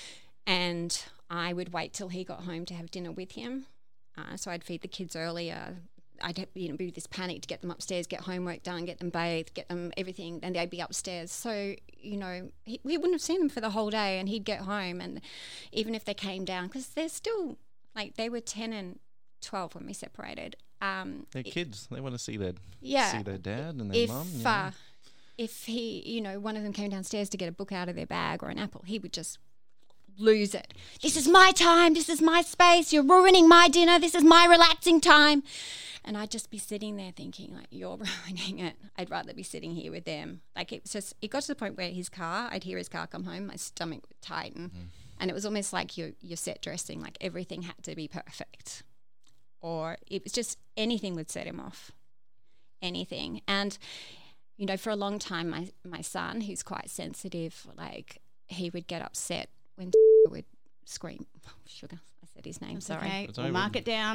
And I would wait till he got home to have dinner with him. Uh, so I'd feed the kids earlier. I'd have, you know, be with this panic to get them upstairs, get homework done, get them bathed, get them everything, and they'd be upstairs. So, you know, he, we wouldn't have seen them for the whole day, and he'd get home, and even if they came down, because they're still, like, they were ten and twelve when we separated. Um, They're kids. They want to see their yeah. see their dad and their if, mum. You know? uh, if he, you know, one of them came downstairs to get a book out of their bag or an apple, he would just lose it. This is my time. This is my space. You're ruining my dinner. This is my relaxing time. And I'd just be sitting there thinking, like, you're ruining it. I'd rather be sitting here with them. Like, it was just, it got to the point where his car, I'd hear his car come home, my stomach would tighten. Mm. And it was almost like you're, you're set dressing, like everything had to be perfect. Or it was just anything would set him off. Anything. And, you know, for a long time, my, my son, who's quite sensitive, like, he would get upset when would scream. Oh, sugar, I said his name, That's sorry. okay. It's We'll over. mark it down.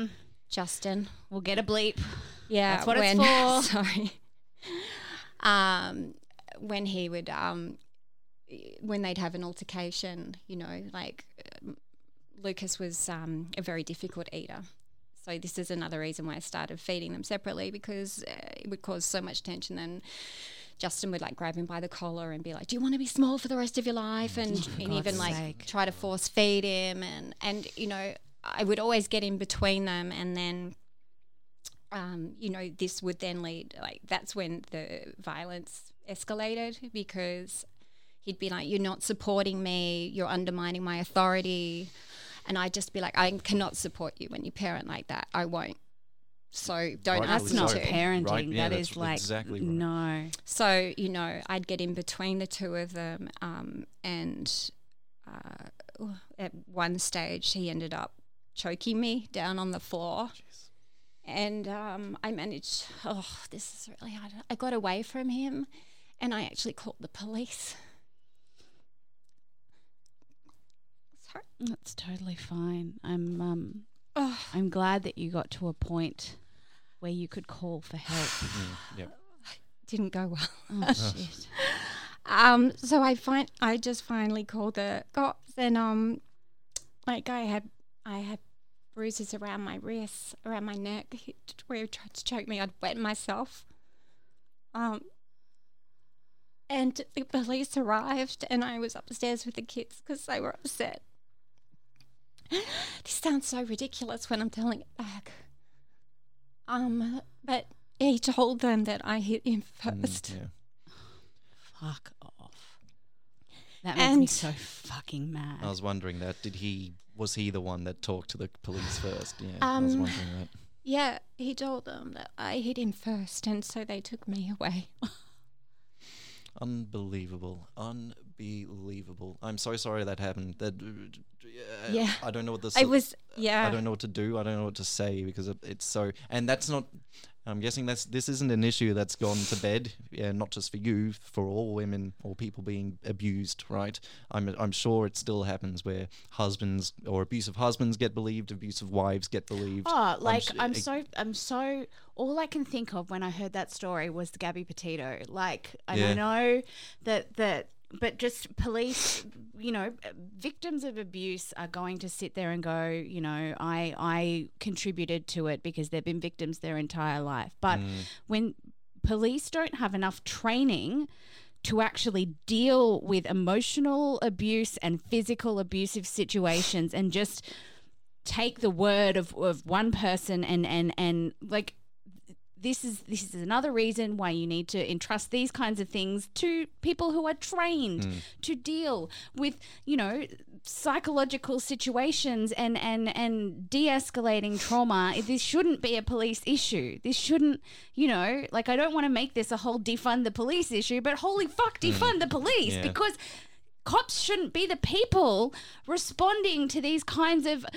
Justin. We'll get a bleep. Yeah, That's what it's when, for. Sorry. Um, when he would, um, when they'd have an altercation, you know, like um, Lucas was um, a very difficult eater. So this is another reason why I started feeding them separately, because uh, it would cause so much tension. And Justin would like grab him by the collar and be like, "Do you want to be small for the rest of your life?" And, and even like sake. try to force feed him. And, and, you know, I would always get in between them, and then, um, you know, this would then lead, like, that's when the violence escalated, because he'd be like, "You're not supporting me, you're undermining my authority." And I'd just be like, "I cannot support you when you parent like that. I won't. So don't Rightfully ask That's me not so. to." parenting. Right, yeah, that that's is like exactly right. no. So, you know, I'd get in between the two of them, um, and uh, at one stage he ended up choking me down on the floor. And um, I managed, oh, this is really hard. I got away from him, and I actually called the police. Sorry. That's totally fine. I'm um Oh, I'm glad that you got to a point where you could call for help. Mm, yep. didn't go well. Oh shit. Um, so I find I just finally called the cops, and um, like I had I had bruises around my wrists, around my neck, he- where he tried to choke me. I'd wet myself. Um, and the police arrived, and I was upstairs with the kids because they were upset. This sounds so ridiculous when I'm telling it back. Um, but he told them that I hit him Mm, first. yeah. Fuck off. That makes me And- so fucking mad. I was wondering that. Did he? Was he the one that talked to the police first? Yeah, I was Um, wondering that. Yeah, he told them that I hit him first, and so they took me away. Unbelievable, unbelievable. I'm so sorry that happened. That uh, Yeah. I don't know what this. I was, yeah. I don't know what to do. I don't know what to say because it, it's so. And that's not. I'm guessing that's this isn't an issue that's gone to bed. Yeah, not just for you, for all women or people being abused, right? I'm I'm sure it still happens where husbands or abusive husbands get believed, abusive wives get believed. Oh, like sh- I'm it- so I'm so all I can think of when I heard that story was the Gabby Petito. Like and I Yeah. know that that but just police, you know, victims of abuse are going to sit there and go, you know, I I contributed to it because they've been victims their entire life. But Mm. when police don't have enough training to actually deal with emotional abuse and physical abusive situations and just take the word of, of one person and, and, and like this is this is another reason why you need to entrust these kinds of things to people who are trained Mm. to deal with, you know, psychological situations and, and, and de-escalating trauma. This shouldn't be a police issue. This shouldn't, you know, like I don't want to make this a whole defund the police issue, but holy fuck, defund the police Yeah. because cops shouldn't be the people responding to these kinds of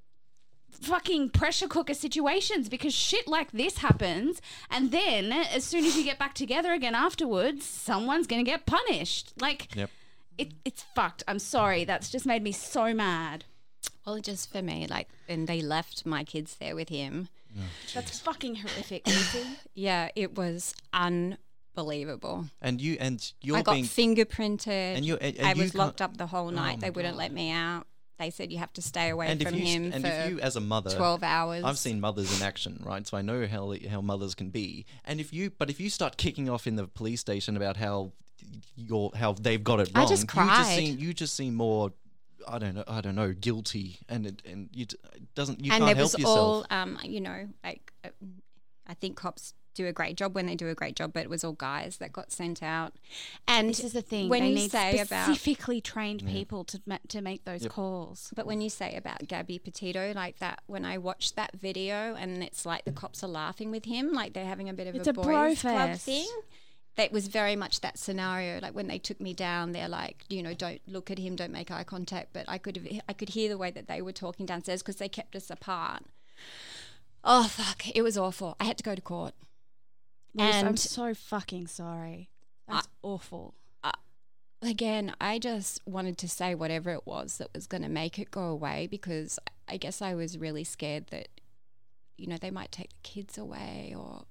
fucking pressure cooker situations because shit like this happens and then as soon as you get back together again afterwards, someone's going to get punished. Like, Yep. it, it's fucked. I'm sorry. That's just made me so mad. Well, just for me, like, and they left my kids there with him. That's fucking horrific, Lucy. Yeah, it was unbelievable. And you and you're I got being fingerprinted. and you and, and I you was can't- locked up the whole night. Oh they my wouldn't God. let me out. They said you have to stay away and if from you him and for if you as a mother twelve hours. I've seen mothers in action, right? So I know how how mothers can be. And if you, but if you start kicking off in the police station about how you're how they've got it I wrong, just you just cried. seem you just seem more, I don't know, I don't know, guilty, and it and you d- it doesn't you and can't it help was yourself. all, um, you know, like uh, I think cops do a great job when they do a great job, but it was all guys that got sent out. And This is the thing. when they you need say about specifically trained people to ma- to make those Yep. calls. But when you say about Gabby Petito, like that, when I watched that video and it's like the cops are laughing with him, like they're having a bit of It's a, a boys bro club fest. thing. That was very much that scenario. Like when they took me down, they're like, you know, don't look at him, don't make eye contact. But I could have, I could hear the way that they were talking downstairs because they kept us apart. Oh fuck! It was awful. I had to go to court. Luce, I'm And- so fucking sorry. That's awful. Again, I just wanted to say whatever it was that was going to make it go away because I guess I was really scared that you know, they might take the kids away or,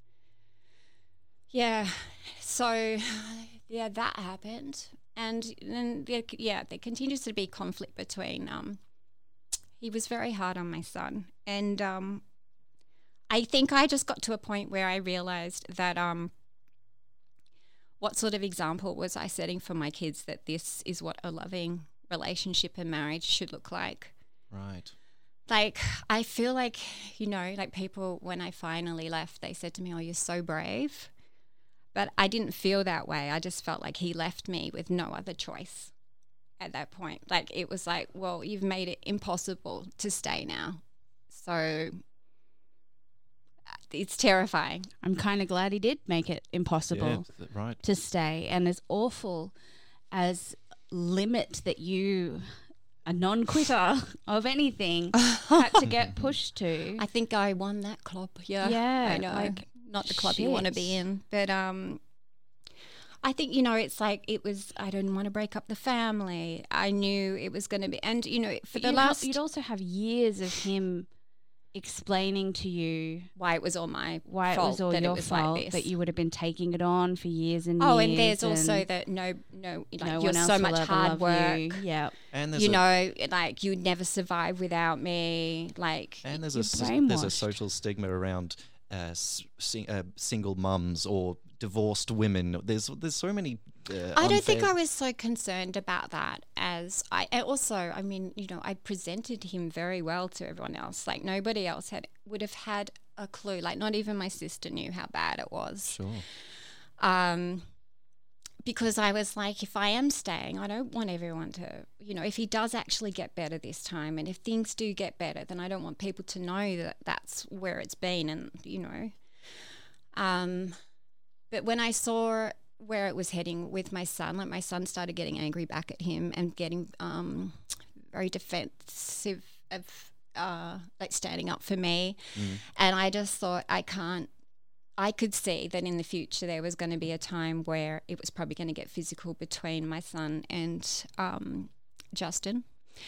yeah. So, yeah, that happened. And then, there, yeah, there continues to be conflict between, um, he was very hard on my son. And um, I think I just got to a point where I realized that um, what sort of example was I setting for my kids that this is what a loving relationship and marriage should look like. Right. Like, I feel like, you know, like people, when I finally left, they said to me, oh, you're so brave. But I didn't feel that way. I just felt like he left me with no other choice at that point. Like, it was like, well, you've made it impossible to stay now. So it's terrifying. I'm kind of glad he did make it impossible Yeah, th- right. to stay. And as awful as limit that you, a non-quitter of anything, had to get pushed to. I think I won that club. Yeah. Yeah, I know. like, Not the club you want to shit. be in. But um, I think, you know, it's like it was, I didn't want to break up the family. I knew it was going to be, and, you know, for the you'd last, you'd also have years of him explaining to you why it was all my why it fault was all that your it was fault, like this. that you would have been taking it on for years and Oh, years. and there's also that no, no, like no you're one else so will much ever hard love work. you. Yeah. And there's You a, know, like you'd never survive without me. Like, and there's a you're s- there's a brainwashed. social stigma around uh, s- sing, uh, single mums or divorced women. There's there's so many. Uh, I don't think unfair- I was so concerned about that as I and also, I mean, you know, I presented him very well to everyone else. Like nobody else had would have had a clue. Like not even my sister knew how bad it was. Sure. Um, because I was like, if I am staying, I don't want everyone to, you know, if he does actually get better this time and if things do get better, then I don't want people to know that that's where it's been and, you know. Um, but when I saw where it was heading with my son, like my son started getting angry back at him and getting um, very defensive of uh, like standing up for me. Mm. And I just thought, I can't, I could see that in the future there was going to be a time where it was probably going to get physical between my son and um, Justin.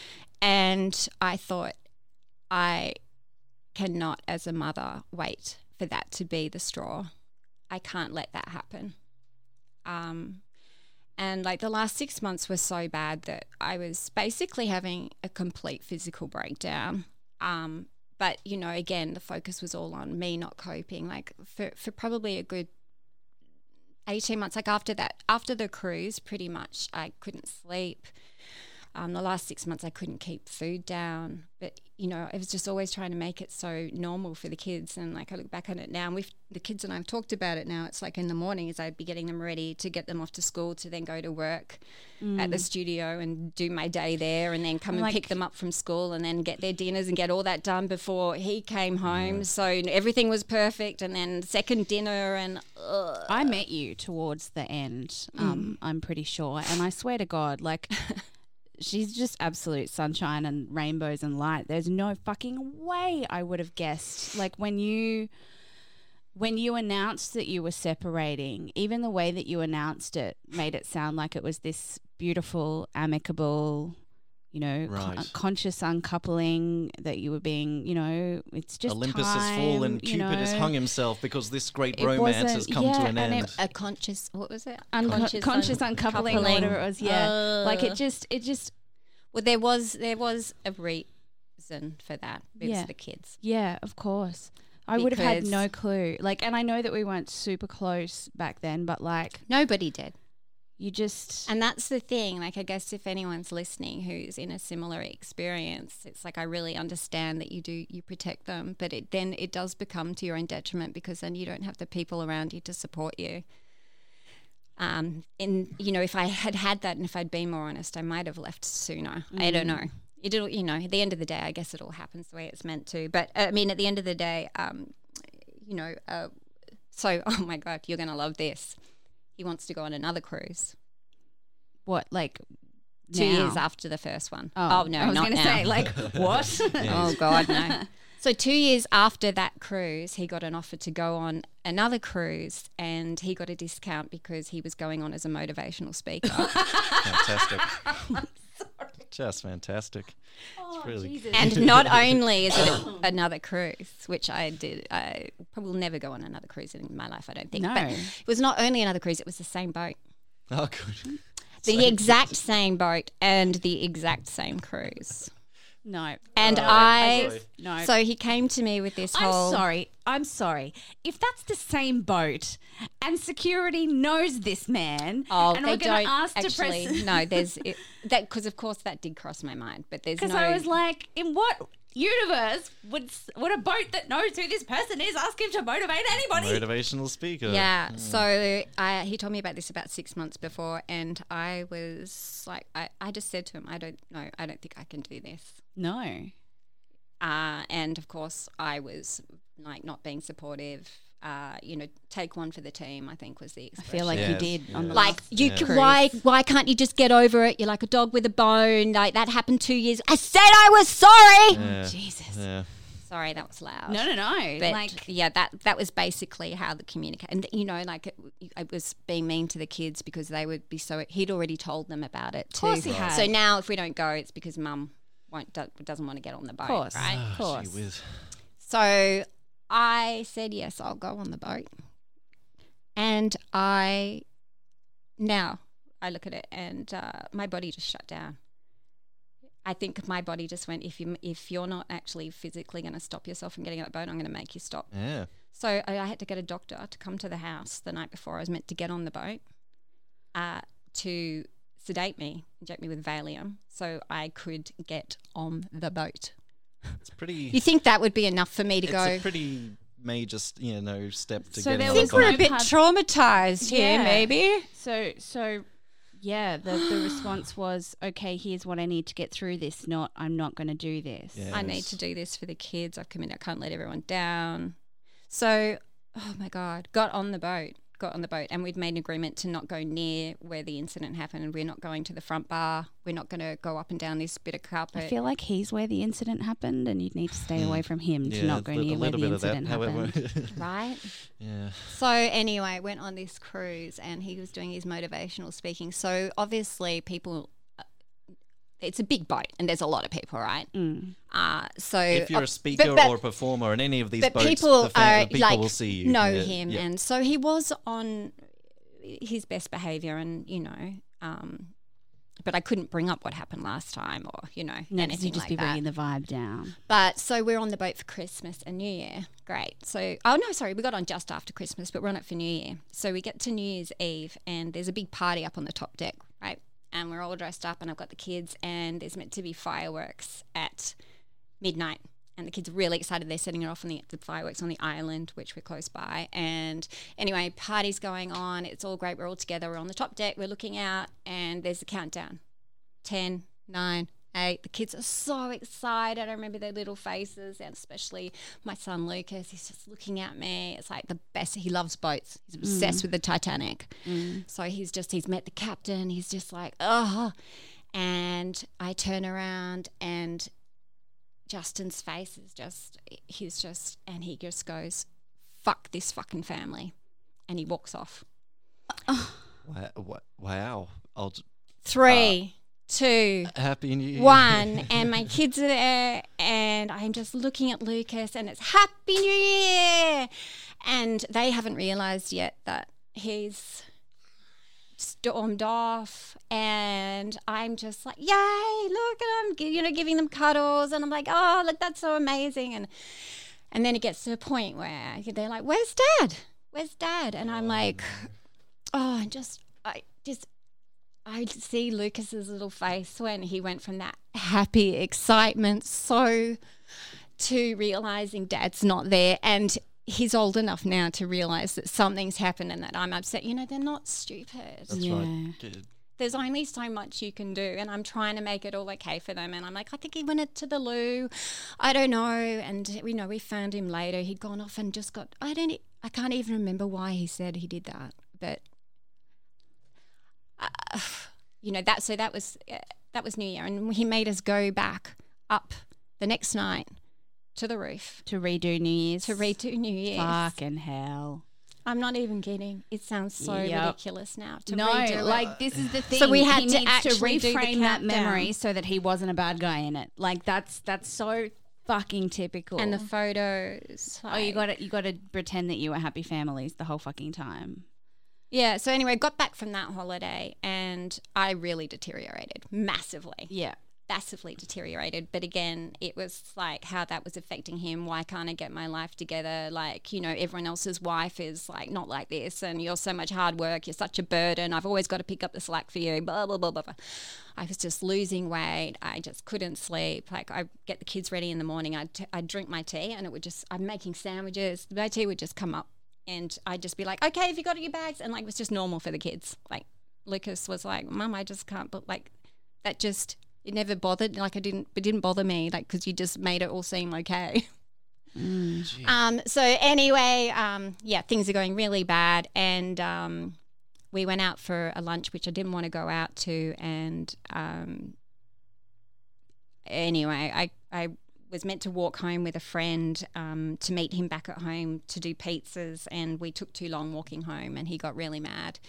And I thought, I cannot as a mother wait for that to be the straw. I can't let that happen. Um, and like the last six months were so bad that I was basically having a complete physical breakdown. Um, but, you know, again, the focus was all on me not coping. Like for, for probably a good eighteen months, like after that, after the cruise, pretty much I couldn't sleep. Um, the last six months I couldn't keep food down. But, you know, I was just always trying to make it so normal for the kids. And like I look back on it now and we've, the kids and I have talked about it now. It's like in the mornings I'd be getting them ready to get them off to school to then go to work Mm. at the studio and do my day there and then come and Like- pick them up from school and then get their dinners and get all that done before he came home. So everything was perfect. And then second dinner and ugh. I met you towards the end, um, I'm pretty sure. And I swear to God, like, she's just absolute sunshine and rainbows and light. There's no fucking way I would have guessed. Like, when you... When you announced that you were separating, even the way that you announced it made it sound like it was this beautiful, amicable, you know, con- Right. conscious uncoupling, that you were being, you know, it's just Olympus time, has fallen, you Cupid has know. hung himself because this great It romance has wasn't- come yeah, to an and it- end. a conscious, what was it? Unco- conscious, un- uncoupling or whatever it was. Yeah, like it Uh, just, it just, Well, there was there was a reason for that. It Yeah. was the kids. yeah, of course. I would have had Because- no clue. Like, and I know that we weren't super close back then, but like, Nobody did. you just, And that's the thing. Like, I guess if anyone's listening who's in a similar experience, it's like I really understand that you do you protect them, but it then it does become to your own detriment because then you don't have the people around you to support you. Um, and you know, if I had had that and if I'd been more honest, I might have left sooner. I don't know. It all, you know, at the end of the day, I guess it all happens the way it's meant to. But I mean, at the end of the day, um, you know, uh, so oh my God, you're gonna love this. He wants to go on another cruise. what, like, Two now? years after the first one. Oh, Oh, no, I was not gonna now. say, like, what? Oh God, no. So two years after that cruise, he got an offer to go on another cruise, and he got a discount because he was going on as a motivational speaker. Fantastic. Just fantastic. Oh, really Jesus. And not only is it another cruise, which I did, I probably will never go on another cruise in my life, I don't think. No. But it was not only another cruise, it was the same boat. Oh, good. The exact same boat and the exact same cruise. No. And Right. I, Sorry. No. so he came to me with this whole. I'm sorry. I'm sorry. If that's the same boat and security knows this man, Oh, and they we're going to don't ask actually. to press. No, there's it, that because of course that did cross my mind, but there's Because no. I was like, in what universe would s- would a boat that knows who this person is ask him to motivate anybody? Motivational speaker. Yeah. So I, he told me about this about six months before, and I was like, I, I just said to him, I don't know, I don't think I can do this. No. Uh, and of course, I was like not being supportive. Uh, you know, take one for the team, I think was the I expression. feel like you Yes, did on the yes. Like last you, Yeah. c- cruise. why why can't you just get over it? You're like a dog with a bone. Like that happened two years. I said I was sorry. Yeah. Jesus. Yeah. Sorry, that was loud. No, no, no. But like, yeah, that that was basically how the communicate. And you know, like it, it was being mean to the kids because they would be so. He'd already told them about it too. course he had. So now, if we don't go, it's because Mum won't do, doesn't want to get on the boat, course. right? Of Ah, course. gee whiz. So I said yes, I'll go on the boat. And I now I look at it and uh, my body just shut down. I think my body just went, if you if you're not actually physically going to stop yourself from getting on that boat, I'm going to make you stop. Yeah. So I, I had to get a doctor to come to the house the night before I was meant to get on the boat uh, to sedate me, inject me with Valium, so I could get on the boat. It's pretty. You think that would be enough for me to it's go? a pretty major, you know, step to So get there on I the think was we're boat. a bit part- traumatized here, Yeah. maybe. So, so yeah, the, the response was, okay, here's what I need to get through this, not I'm not going to do this. Yeah. I need Yes. to do this for the kids. I've committed. I can't let everyone down. So, oh my God, got on the boat, got on the boat, and we'd made an agreement to not go near where the incident happened. And we're not going to the front bar. We're not going to go up and down this bit of carpet. I feel like he's where the incident happened and you'd need to stay away from him to Yeah, not go a li- near a where little the bit of that. incident However, happened. right? yeah. So anyway, went on this cruise and he was doing his motivational speaking. So obviously people, uh, it's a big boat and there's a lot of people, right? Mm. Uh, so If you're uh, a speaker but- but- or a performer in any of these but boats, people the fa- are people like will see you. know Yeah, him, yeah. and so he was on his best behavior, and you know, um, but I couldn't bring up what happened last time, or you know, No, because anything you'd just like be that. bringing the vibe down. But so we're on the boat for Christmas and New Year. Great. So, oh no, sorry, we got on just after Christmas, but we're on it for New Year. So we get to New Year's Eve and there's a big party up on the top deck, right? And we're all dressed up and I've got the kids and there's meant to be fireworks at midnight. And the kids are really excited. They're setting it off on the, the fireworks on the island, which we're close by. And anyway, party's going on. It's all great. We're all together. We're on the top deck. We're looking out and there's a countdown. ten, nine, eight. The kids are so excited. I remember their little faces, and especially my son Lucas. He's just looking at me. It's like the best. He loves boats. He's obsessed with the Titanic. Mm. So he's just, he's met the captain. He's just like, oh. And I turn around and Justin's face is just, he's just, and he just goes, fuck this fucking family. And he walks off. Wow. wa- wow. I'll j- Three, two, Happy New Year. one, and my kids are there, and I'm just looking at Lucas, and it's Happy New Year, and they haven't realised yet that he's stormed off, and I'm just like, yay, look at him, gi- you know, giving them cuddles, and I'm like, oh, look, that's so amazing, and and then it gets to a point where they're like, where's Dad? Where's Dad? And I'm like, oh, and just, I just, I see Lucas's little face when he went from that happy excitement so to realizing Dad's not there, and he's old enough now to realize that something's happened and that I'm upset. You know, they're not stupid. That's Yeah. right. Good. There's only so much you can do, and I'm trying to make it all okay for them. And I'm like, I think he went it to the loo. I don't know. And you know, we found him later. He'd gone off and just got. I don't. e- I can't even remember why he said he did that, but. Uh, you know that. So that was uh, that was New Year, and he made us go back up the next night to the roof To redo New Year's. to redo New Year's. Fucking hell. I'm not even kidding. It sounds so Yep. ridiculous now to No, redo it. like this is the thing. So we had he to needs actually to do the reframe that countdown. memory so that he wasn't a bad guy in it. Like that's that's so fucking typical. And the photos. oh, you like- got to you got to pretend that you were happy families the whole fucking time. Yeah. So anyway, got back from that holiday and I really deteriorated massively. Yeah. Massively deteriorated. But again, it was like how that was affecting him. Why can't I get my life together? Like, you know, everyone else's wife is like not like this and you're so much hard work. You're such a burden. I've always got to pick up the slack for you. Blah, blah, blah, blah, blah. I was just losing weight. I just couldn't sleep. Like I get the kids ready in the morning. I'd, t- I'd drink my tea and it would just, I'm making sandwiches. My tea would just come up and I'd just be like, okay, have you got your bags? And like, it was just normal for the kids. Like Lucas was like, Mum, I just can't, but like that just, it never bothered. Like I didn't, it didn't bother me. Like, cause you just made it all seem okay. Um, so anyway, um, yeah, things are going really bad. And, um, we went out for a lunch, which I didn't want to go out to. And, um, anyway, I, I was meant to walk home with a friend, um, to meet him back at home to do pizzas. And we took too long walking home and he got really mad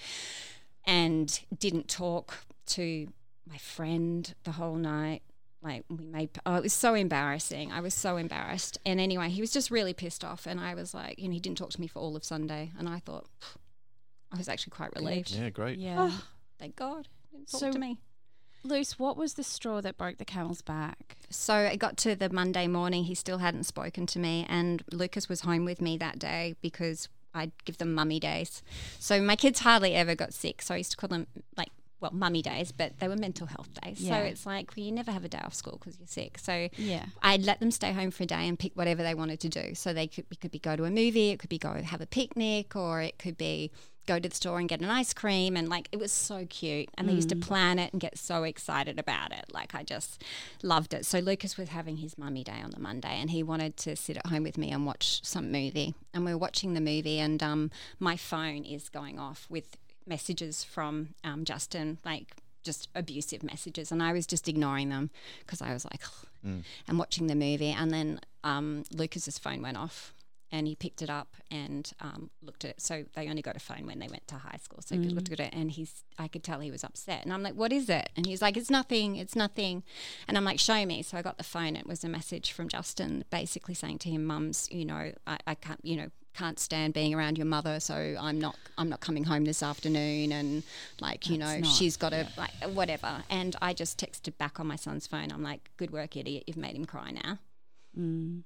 and didn't talk to my friend the whole night. Like we made, oh, it was so embarrassing. I was so embarrassed. And anyway, he was just really pissed off. And I was like, you know, he didn't talk to me for all of Sunday. And I thought, I was actually quite relieved. Yeah, great. Yeah. Oh, thank God. He didn't talk So- to me. Luce, what was the straw that broke the camel's back? So it got to the Monday morning. He still hadn't spoken to me. And Lucas was home with me that day because I'd give them mummy days. So my kids hardly ever got sick. So I used to call them like, well, mummy days, but they were mental health days. Yeah. So it's like, well, you never have a day off school because you're sick. So Yeah. I'd let them stay home for a day and pick whatever they wanted to do. So they could, it could be go to a movie, it could be go have a picnic, or it could be go to the store and get an ice cream. And like, it was so cute. And they used to plan it and get so excited about it. Like I just loved it. So Lucas was having his mummy day on the Monday and he wanted to sit at home with me and watch some movie. And we were watching the movie and um, my phone is going off with messages from um, Justin, like just abusive messages, and I was just ignoring them because I was like Mm. and watching the movie. And then um, Lucas's phone went off and he picked it up and um, looked at it. So they only got a phone when they went to high school, so he Mm. looked at it and he's I could tell he was upset. And I'm like, what is it? And he's like, it's nothing, it's nothing. And I'm like, show me. So I got the phone. It was a message from Justin basically saying to him, Mum's, you know, I, I can't, you know, can't stand being around your mother, so I'm not I'm not coming home this afternoon, and like, you That's know, not- she's got to like whatever. And I just texted back on my son's phone. I'm like, good work, idiot, you've made him cry now. Mm.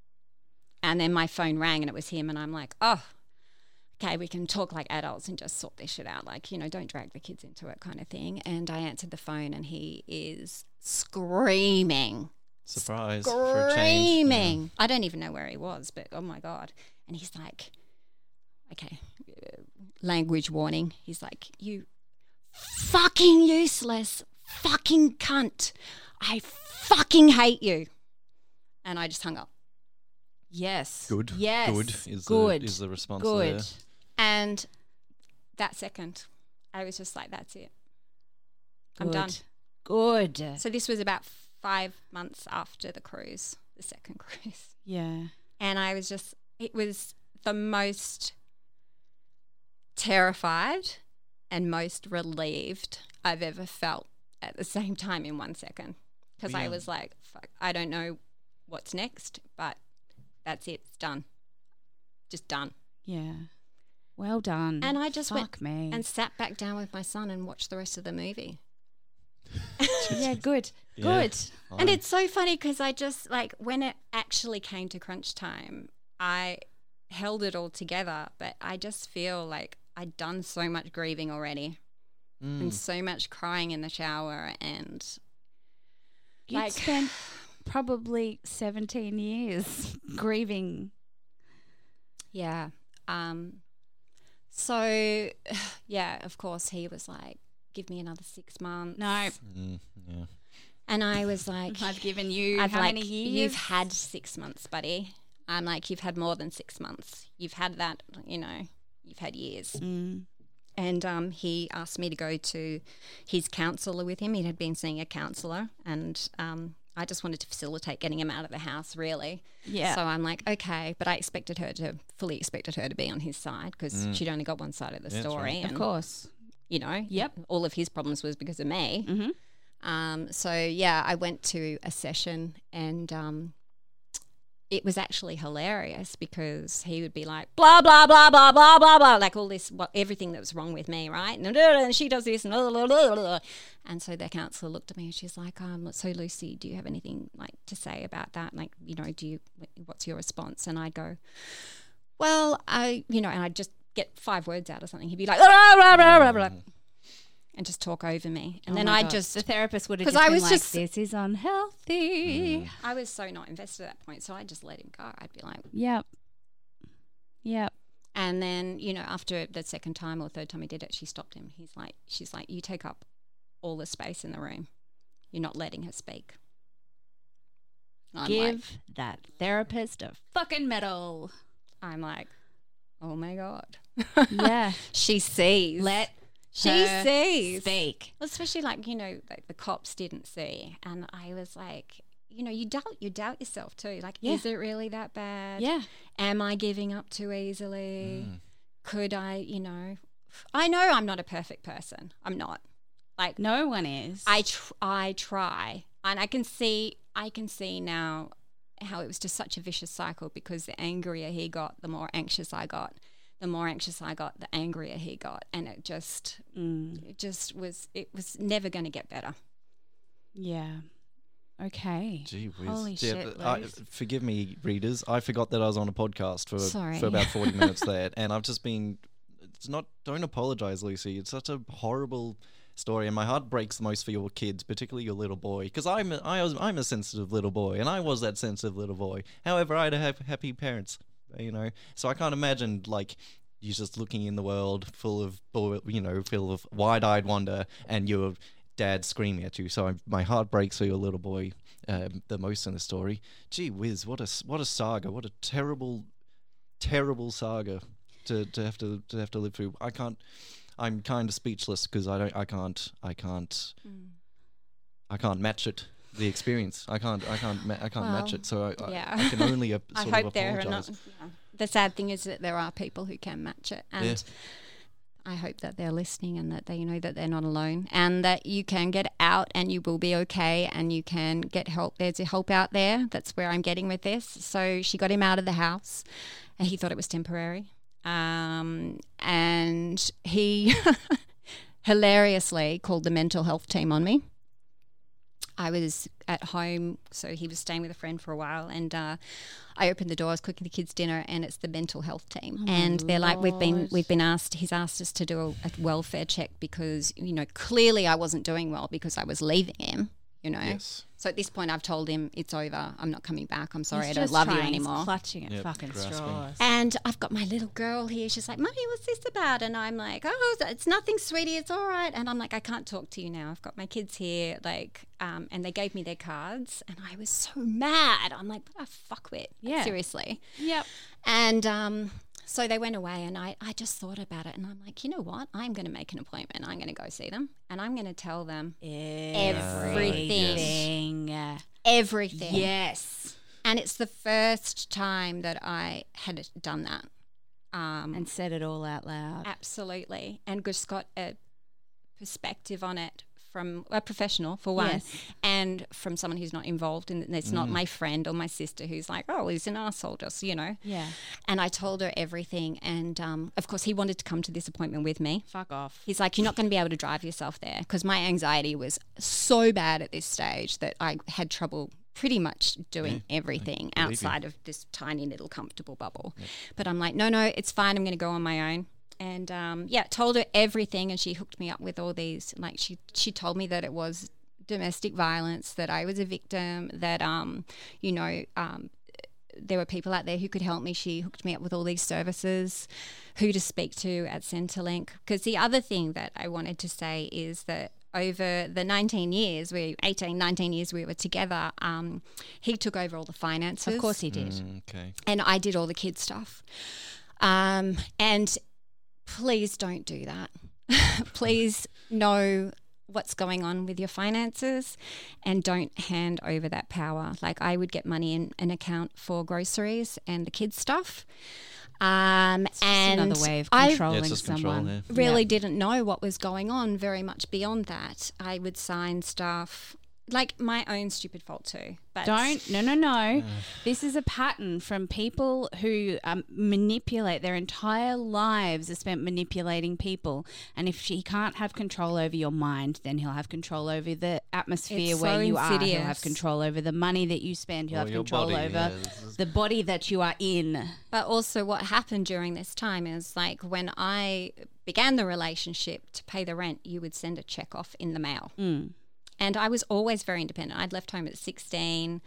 And then my phone rang and it was him, and I'm like, oh, okay, we can talk like adults and just sort this shit out, like, you know, don't drag the kids into it kind of thing. And I answered the phone and he is screaming Surprise for a change. screaming. I don't even know where he was, but oh my God. And he's like, okay, uh, language warning. He's like, you fucking useless fucking cunt. I fucking hate you. And I just hung up. Yes. Good. Yes. Good is Good. the is the response Good. there. And that second, I was just like, that's it. I'm Good. done. Good. So this was about five months after the cruise, the second cruise. Yeah. And I was just, it was the most terrified and most relieved I've ever felt at the same time in one second. Because I Yeah. was like, fuck, I don't know what's next, but that's it. It's done. Just done. Yeah. Well done. And I just Fuck went me. and sat back down with my son and watched the rest of the movie. yeah, good. Yeah. Good. And I- it's so funny because I just, like, when it actually came to crunch time, I held it all together, but I just feel like I'd done so much grieving already Mm. and so much crying in the shower. And You'd like- spent probably seventeen years grieving. yeah. Um, so, yeah, of course, he was like, give me another six months. No, Mm, yeah. And I was like, I've given you I've how like, many years? you've had six months, buddy. I'm like, you've had more than six months. You've had that, you know, you've had years. Mm. And um, he asked me to go to his counsellor with him. He had been seeing a counsellor, and um, I just wanted to facilitate getting him out of the house, really. Yeah. So I'm like, okay, but I expected her to, fully expected her to be on his side because Mm. she'd only got one side of the Yeah, that's story. right. And, Of course. you know, Yep. all of his problems was because of me. Mm-hmm. Um, so, yeah, I went to a session and um, it was actually hilarious because he would be like, blah, blah, blah, blah, blah, blah, blah, like all this, what, everything that was wrong with me, right? And, and she does this and blah, blah, blah, blah. And so the counsellor looked at me and she's like, um, so Lucy, do you have anything like to say about that? Like, you know, do you, what's your response? And I'd go, well, I, you know, and I'd just get five words out or something. He'd be like, blah, blah, blah, blah, blah, and just talk over me. And Oh then my I God. just, the therapist would have 'cause just I been was like, just- this is unhealthy. I was so not invested at that point. So I just let him go. I'd be like, Yep. Yep. and then, you know, after the second time or third time he did it, she stopped him. He's like, she's like, you take up all the space in the room. You're not letting her speak. And I'm Give like, that therapist a fucking medal. I'm like, oh my God. Yeah. She sees. Let she her sees. speak. Especially like, you know, like the cops didn't see. And I was like, you know, you doubt you doubt yourself too. Like, Yeah. is it really that bad? Yeah. Am I giving up too easily? Mm. Could I, you know, I know I'm not a perfect person. I'm not. Like, No one is. I tr- I try, and I can see I can see now how it was just such a vicious cycle because the angrier he got, the more anxious I got. The more anxious I got, the angrier he got, and it just Mm. it just was it was never going to get better. Yeah. Okay. Gee whiz. Holy Yeah, shit, but I, Luz. forgive me, readers. I forgot that I was on a podcast for Sorry. for about forty minutes there, and I've just been. It's not. Don't apologize, Lucy. It's such a horrible story, and my heart breaks the most for your kids, particularly your little boy, because I'm a, I was I'm a sensitive little boy, and I was that sensitive little boy. However, I had have happy parents, you know. So I can't imagine like you just looking in the world full of boy, you know, full of wide-eyed wonder, and your dad screaming at you. So I, my heart breaks for your little boy um, the most in the story. Gee whiz, what a s- what a saga! What a terrible, terrible saga to, to have to to have to live through. I can't. I'm kind of speechless because I don't. I can't. I can't. I can't match it. The experience. I can't. I can't. Ma- I can't match Well, it. So I, yeah. I, I can only uh, I sort hope of there are apologize. not. Yeah. The sad thing is that there are people who can match it, and Yeah. I hope that they're listening and that they know that they're not alone, and that you can get out and you will be okay, and you can get help. There's a help out there. That's where I'm getting with this. So she got him out of the house, and he thought it was temporary, um, and he hilariously called the mental health team on me. I was at home, so he was staying with a friend for a while, and uh, I opened the door. I was cooking the kids dinner, and it's the mental health team, Oh my and they're like, "We've been, Lord. we've been asked. He's asked us to do a, a welfare check because, you know, clearly I wasn't doing well because I was leaving him, you know. Yes. So at this point, I've told him it's over. I'm not coming back. I'm sorry, He's I don't just love you trying, he's anymore. clutching at Yep, fucking grasping. straws. And I've got my little girl here. She's like, "Mummy, what's this about?" And I'm like, "Oh, it's nothing, sweetie. It's all right." And I'm like, "I can't talk to you now. I've got my kids here." Like, um, and they gave me their cards, and I was so mad. I'm like, "What a fuckwit." Yeah. Seriously. Yep. And um, so they went away, and I, I just thought about it, and I'm like, you know what? I'm going to make an appointment. I'm going to go see them, and I'm going to tell them Everything. everything. Yes. And it's the first time that I had done that. Um, And said it all out loud. Absolutely. And just got a perspective on it from a professional, for one, Yes. and from someone who's not involved. And it's not my friend or my sister who's like, "Oh, he's an arsehole," just, you know. Yeah. And I told her everything. And, um, of course, he wanted to come to this appointment with me. Fuck off. He's like, "You're not going to be able to drive yourself there," because my anxiety was so bad at this stage that I had trouble pretty much doing everything believe you. outside of this tiny little comfortable bubble. But I'm like, no, no, it's fine. I'm going to go on my own. And um, yeah, told her everything, and she hooked me up with all these. Like she she told me that it was domestic violence, that I was a victim, that um, you know, um, there were people out there who could help me. She hooked me up with all these services, who to speak to at Centrelink. Because the other thing that I wanted to say is that over the nineteen years, we eighteen, nineteen years we were together, um, he took over all the finances. Of course he did. Mm, okay. And I did all the kid stuff. Um, and please don't do that. Please, no, what's going on with your finances and don't hand over that power. Like I would get money in an account for groceries and the kids' stuff. Um, It's just and another way of I controlling Yeah, it's just control, someone. yeah. really Yeah. didn't know what was going on very much beyond that. I would sign stuff, like my own stupid fault too. But Don't, no, no, no. This is a pattern from people who um, manipulate their entire lives are spent manipulating people. And if he can't have control over your mind, then he'll have control over the atmosphere It's where so you are. He'll insidious. have control over the money that you spend. He'll Or have your control body, over yeah, this is- the body that you are in. But also what happened during this time is like when I began the relationship, to pay the rent, you would send a check off in the mail. Mm. And I was always very independent. I'd left home at sixteen.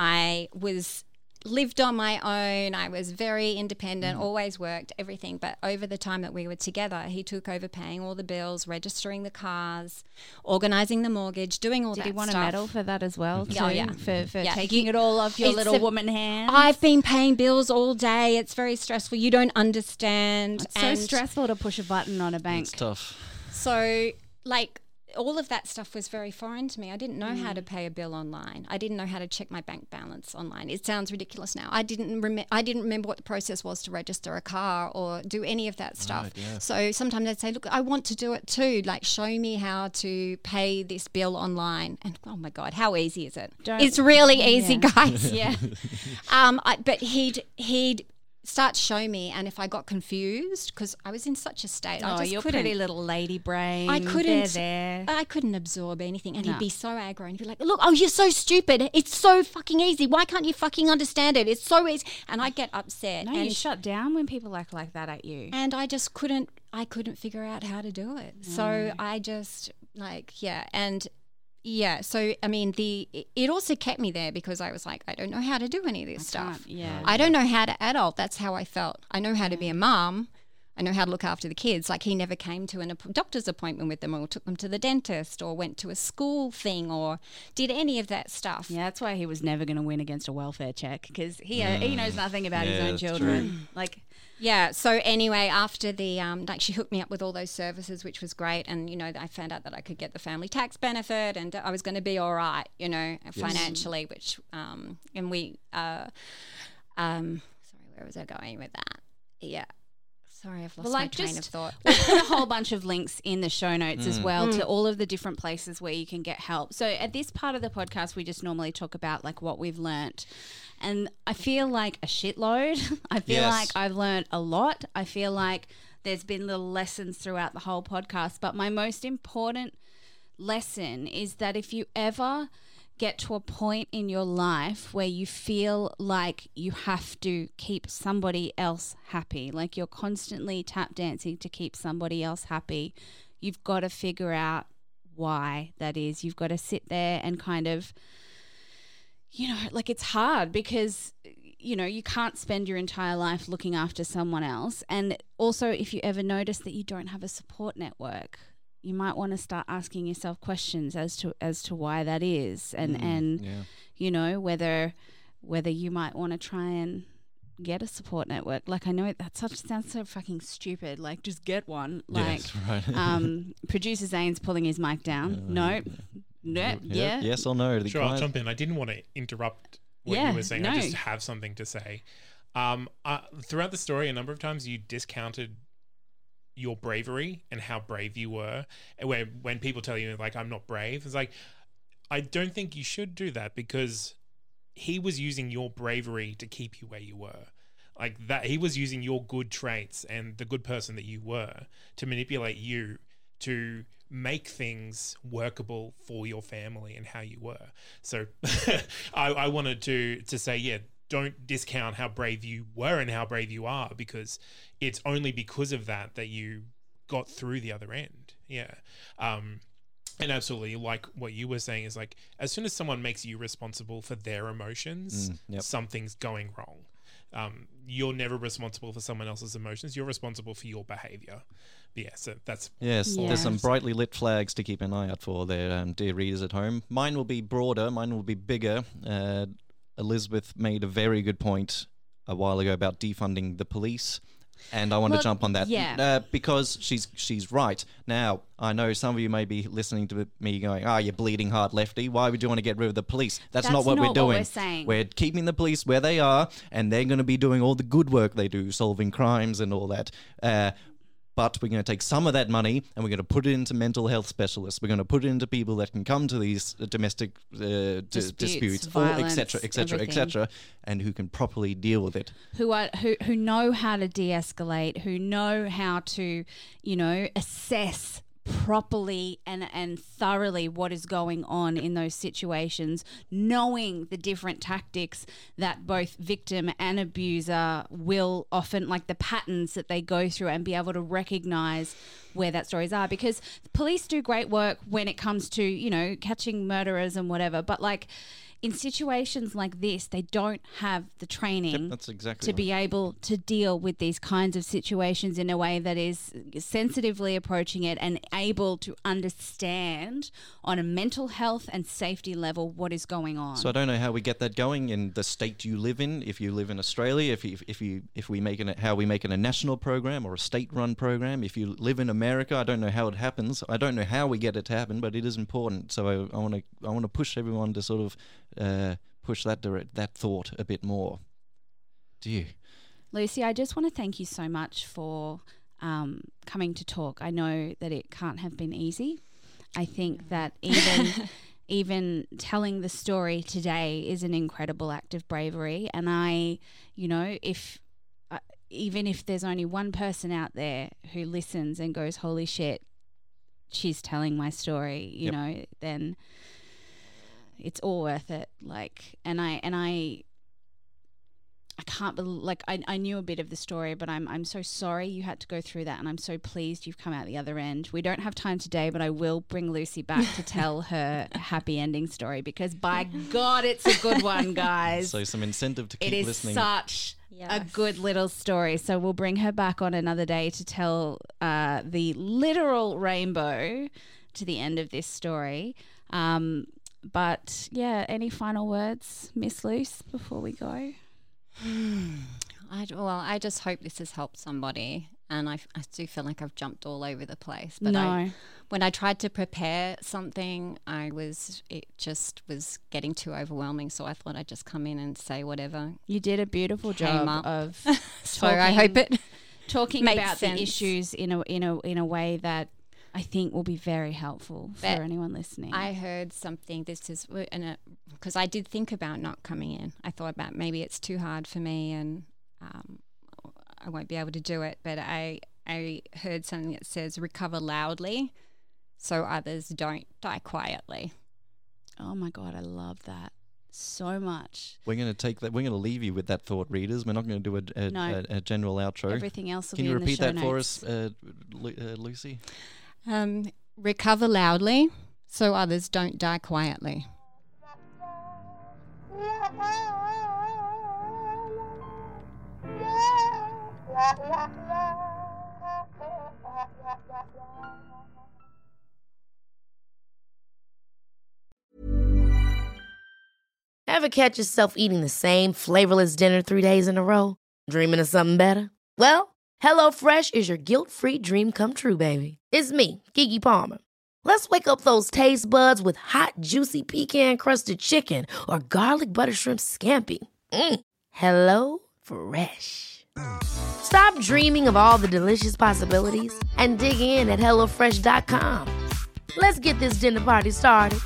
I was lived on my own. I was very independent, always worked, everything. But over the time that we were together, he took over paying all the bills, registering the cars, organising the mortgage, doing all Did that he want stuff. a medal for that as well? Yeah, too? yeah. For, for Yeah, taking he- it all off your it's little a- woman hands? I've been paying bills all day. It's very stressful. You don't understand. It's so And stressful to push a button on a bank. It's tough. So, like, all of that stuff was very foreign to me. I didn't know how Mm. to pay a bill online. I didn't know how to check my bank balance online. It sounds ridiculous now. I didn't rem- I didn't remember what the process was to register a car or do any of that stuff. Right, yeah. So sometimes I'd say, look, I want to do it too. Like, show me how to pay this bill online. And oh my God, how easy is it? Don't- It's really easy, Yeah. guys. Yeah. Um, I, but he'd he'd start to show me, and if I got confused, because I was in such a state, I Oh, just your couldn't. pretty little lady brain. I couldn't. They're there. I couldn't absorb anything, and No. he'd be so aggro, and he'd be like, "Look, oh, you're so stupid. It's so fucking easy. Why can't you fucking understand it? It's so easy." And I'd get upset, No, you and shut down when people act like that at you. and I just couldn't. I couldn't figure out how to do it. So I just like yeah, and yeah. So I mean, the it also kept me there because I was like, I don't know how to do any of this stuff. Can't- yeah. I don't know how to adult. That's how I felt. I know how to be a mum. I know how to look after the kids. Like he never came to a app- doctor's appointment with them or took them to the dentist or went to a school thing or did any of that stuff. Yeah, that's why he was never going to win against a welfare check because he uh, he knows nothing about his Yeah, own that's children. Like, Yeah. So anyway, after the um, like she hooked me up with all those services, which was great, and you know I found out that I could get the family tax benefit, and I was going to be all right, you know, financially. Which um, and we uh, um, sorry, where was I going with that? Yeah. Sorry, I've lost Well, my like, train just- of thought. we'll put a whole bunch of links in the show notes as well Mm. to all of the different places where you can get help. So at this part of the podcast, we just normally talk about like what we've learnt. And I feel like a shitload. I feel Yes. like I've learnt a lot. I feel like there's been little lessons throughout the whole podcast. But my most important lesson is that if you ever get to a point in your life where you feel like you have to keep somebody else happy, like you're constantly tap dancing to keep somebody else happy, you've got to figure out why that is. You've got to sit there and kind of, you know, like it's hard because, you know, you can't spend your entire life looking after someone else. And also, if you ever notice that you don't have a support network, you might want to start asking yourself questions as to as to why that is, and Mm, and yeah. you know whether whether you might want to try and get a support network. Like I know that such sounds so fucking stupid. Like just get one. Like Yes, right. um, producer Zane's pulling his mic down. no, no, yeah, Yes or no? The Sure, I'll client- jump in. I didn't want to interrupt what Yeah, you were saying. no. I just have something to say. Um, uh, throughout the story, a number of times you discounted your bravery and how brave you were. And where when people tell you like I'm not brave, it's like I don't think you should do that because he was using your bravery to keep you where you were. Like that, he was using your good traits and the good person that you were to manipulate you to make things workable for your family and how you were. So I, I wanted to to say, yeah, don't discount how brave you were and how brave you are because it's only because of that that you got through the other end. Yeah. Um, and absolutely, like what you were saying is like, as soon as someone makes you responsible for their emotions, Mm, yep. something's going wrong. Um, you're never responsible for someone else's emotions. You're responsible for your behavior. But yeah, so that's Yes, Yeah. there's some brightly lit flags to keep an eye out for there, um, dear readers at home. Mine will be broader, mine will be bigger. Uh, Elizabeth made a very good point a while ago about defunding the police. And I want Well, to jump on that yeah. uh, because she's she's right. Now, I know some of you may be listening to me going, "Ah, oh, you're bleeding heart lefty. Why would you want to get rid of the police?" That's, That's not what not we're what doing. we're saying. We're keeping the police where they are, and they're going to be doing all the good work they do, solving crimes and all that. Uh, But we're going to take some of that money and we're going to put it into mental health specialists. We're going to put it into people that can come to these uh, domestic uh, d- Disputes, disputes, violence, et cetera, et cetera, et everything. cetera, and who can properly deal with it. Who are who who know how to de-escalate, who know how to, you know, assess properly and and thoroughly what is going on in those situations, knowing the different tactics that both victim and abuser will often, like the patterns that they go through, and be able to recognize where that stories are. Because police do great work when it comes to, you know, catching murderers and whatever, but like in situations like this, they don't have the training Yep, that's exactly to right. be able to deal with these kinds of situations in a way that is sensitively approaching it and able to understand on a mental health and safety level what is going on. So I don't know how we get that going in the state you live in. If you live in Australia, if you, if you if we make it how we make it a national program or a state-run program. If you live in America, I don't know how it happens. I don't know how we get it to happen, but it is important. So I want to I want to push everyone to sort of uh, push that direct, that thought a bit more. Do you? Lucy, I just want to thank you so much for um, coming to talk. I know that it can't have been easy. I think that even even telling the story today is an incredible act of bravery. And I, you know, if uh, even if there's only one person out there who listens and goes, "Holy shit, she's telling my story," you Yep. know, then it's all worth it. Like, and I and I. I can't believe, like, I, I knew a bit of the story, but I'm I'm so sorry you had to go through that, and I'm so pleased you've come out the other end. We don't have time today, but I will bring Lucy back to tell her happy ending story, because by God, it's a good one, guys. So some incentive to keep It is listening. such a Yes. good little story. So we'll bring her back on another day to tell uh, the literal rainbow to the end of this story. Um, but yeah, any final words, Miss Luce, before we go? I, well, I just hope this has helped somebody, and I, I do feel like I've jumped all over the place. But No. I, when I tried to prepare something, I was it just was getting too overwhelming. So I thought I'd just come in and say whatever. You did a beautiful Came job up. of So I hope it talking makes about sense. the issues in a in a in a way that I think will be very helpful for But anyone listening. I heard something. This is because I did think about not coming in. I thought about maybe it's too hard for me and um, I won't be able to do it. But I I heard something that says recover loudly, so others don't die quietly. oh my God, I love that so much. We're going to take that. We're going to leave you with that thought, readers. We're not going to do a, a, No. a, a general outro. Everything else will Can be you in repeat the show that for notes. us, uh, Lu- uh, Lucy? Um, recover loudly, so others don't die quietly. Ever catch yourself eating the same flavorless dinner three days in a row? Dreaming of something better? Well, HelloFresh is your guilt-free dream come true, baby. It's me, Keke Palmer. Let's wake up those taste buds with hot, juicy pecan-crusted chicken or garlic butter shrimp scampi. Mm. Hello Fresh. Stop dreaming of all the delicious possibilities and dig in at hello fresh dot com. Let's get this dinner party started.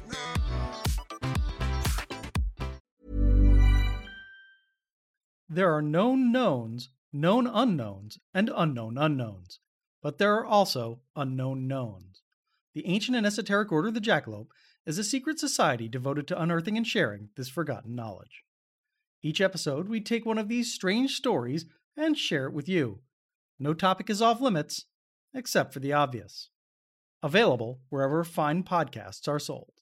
There are known knowns, known unknowns, and unknown unknowns. But there are also unknown knowns. The ancient and esoteric Order of the Jackalope is a secret society devoted to unearthing and sharing this forgotten knowledge. Each episode, we take one of these strange stories and share it with you. No topic is off limits, except for the obvious. Available wherever fine podcasts are sold.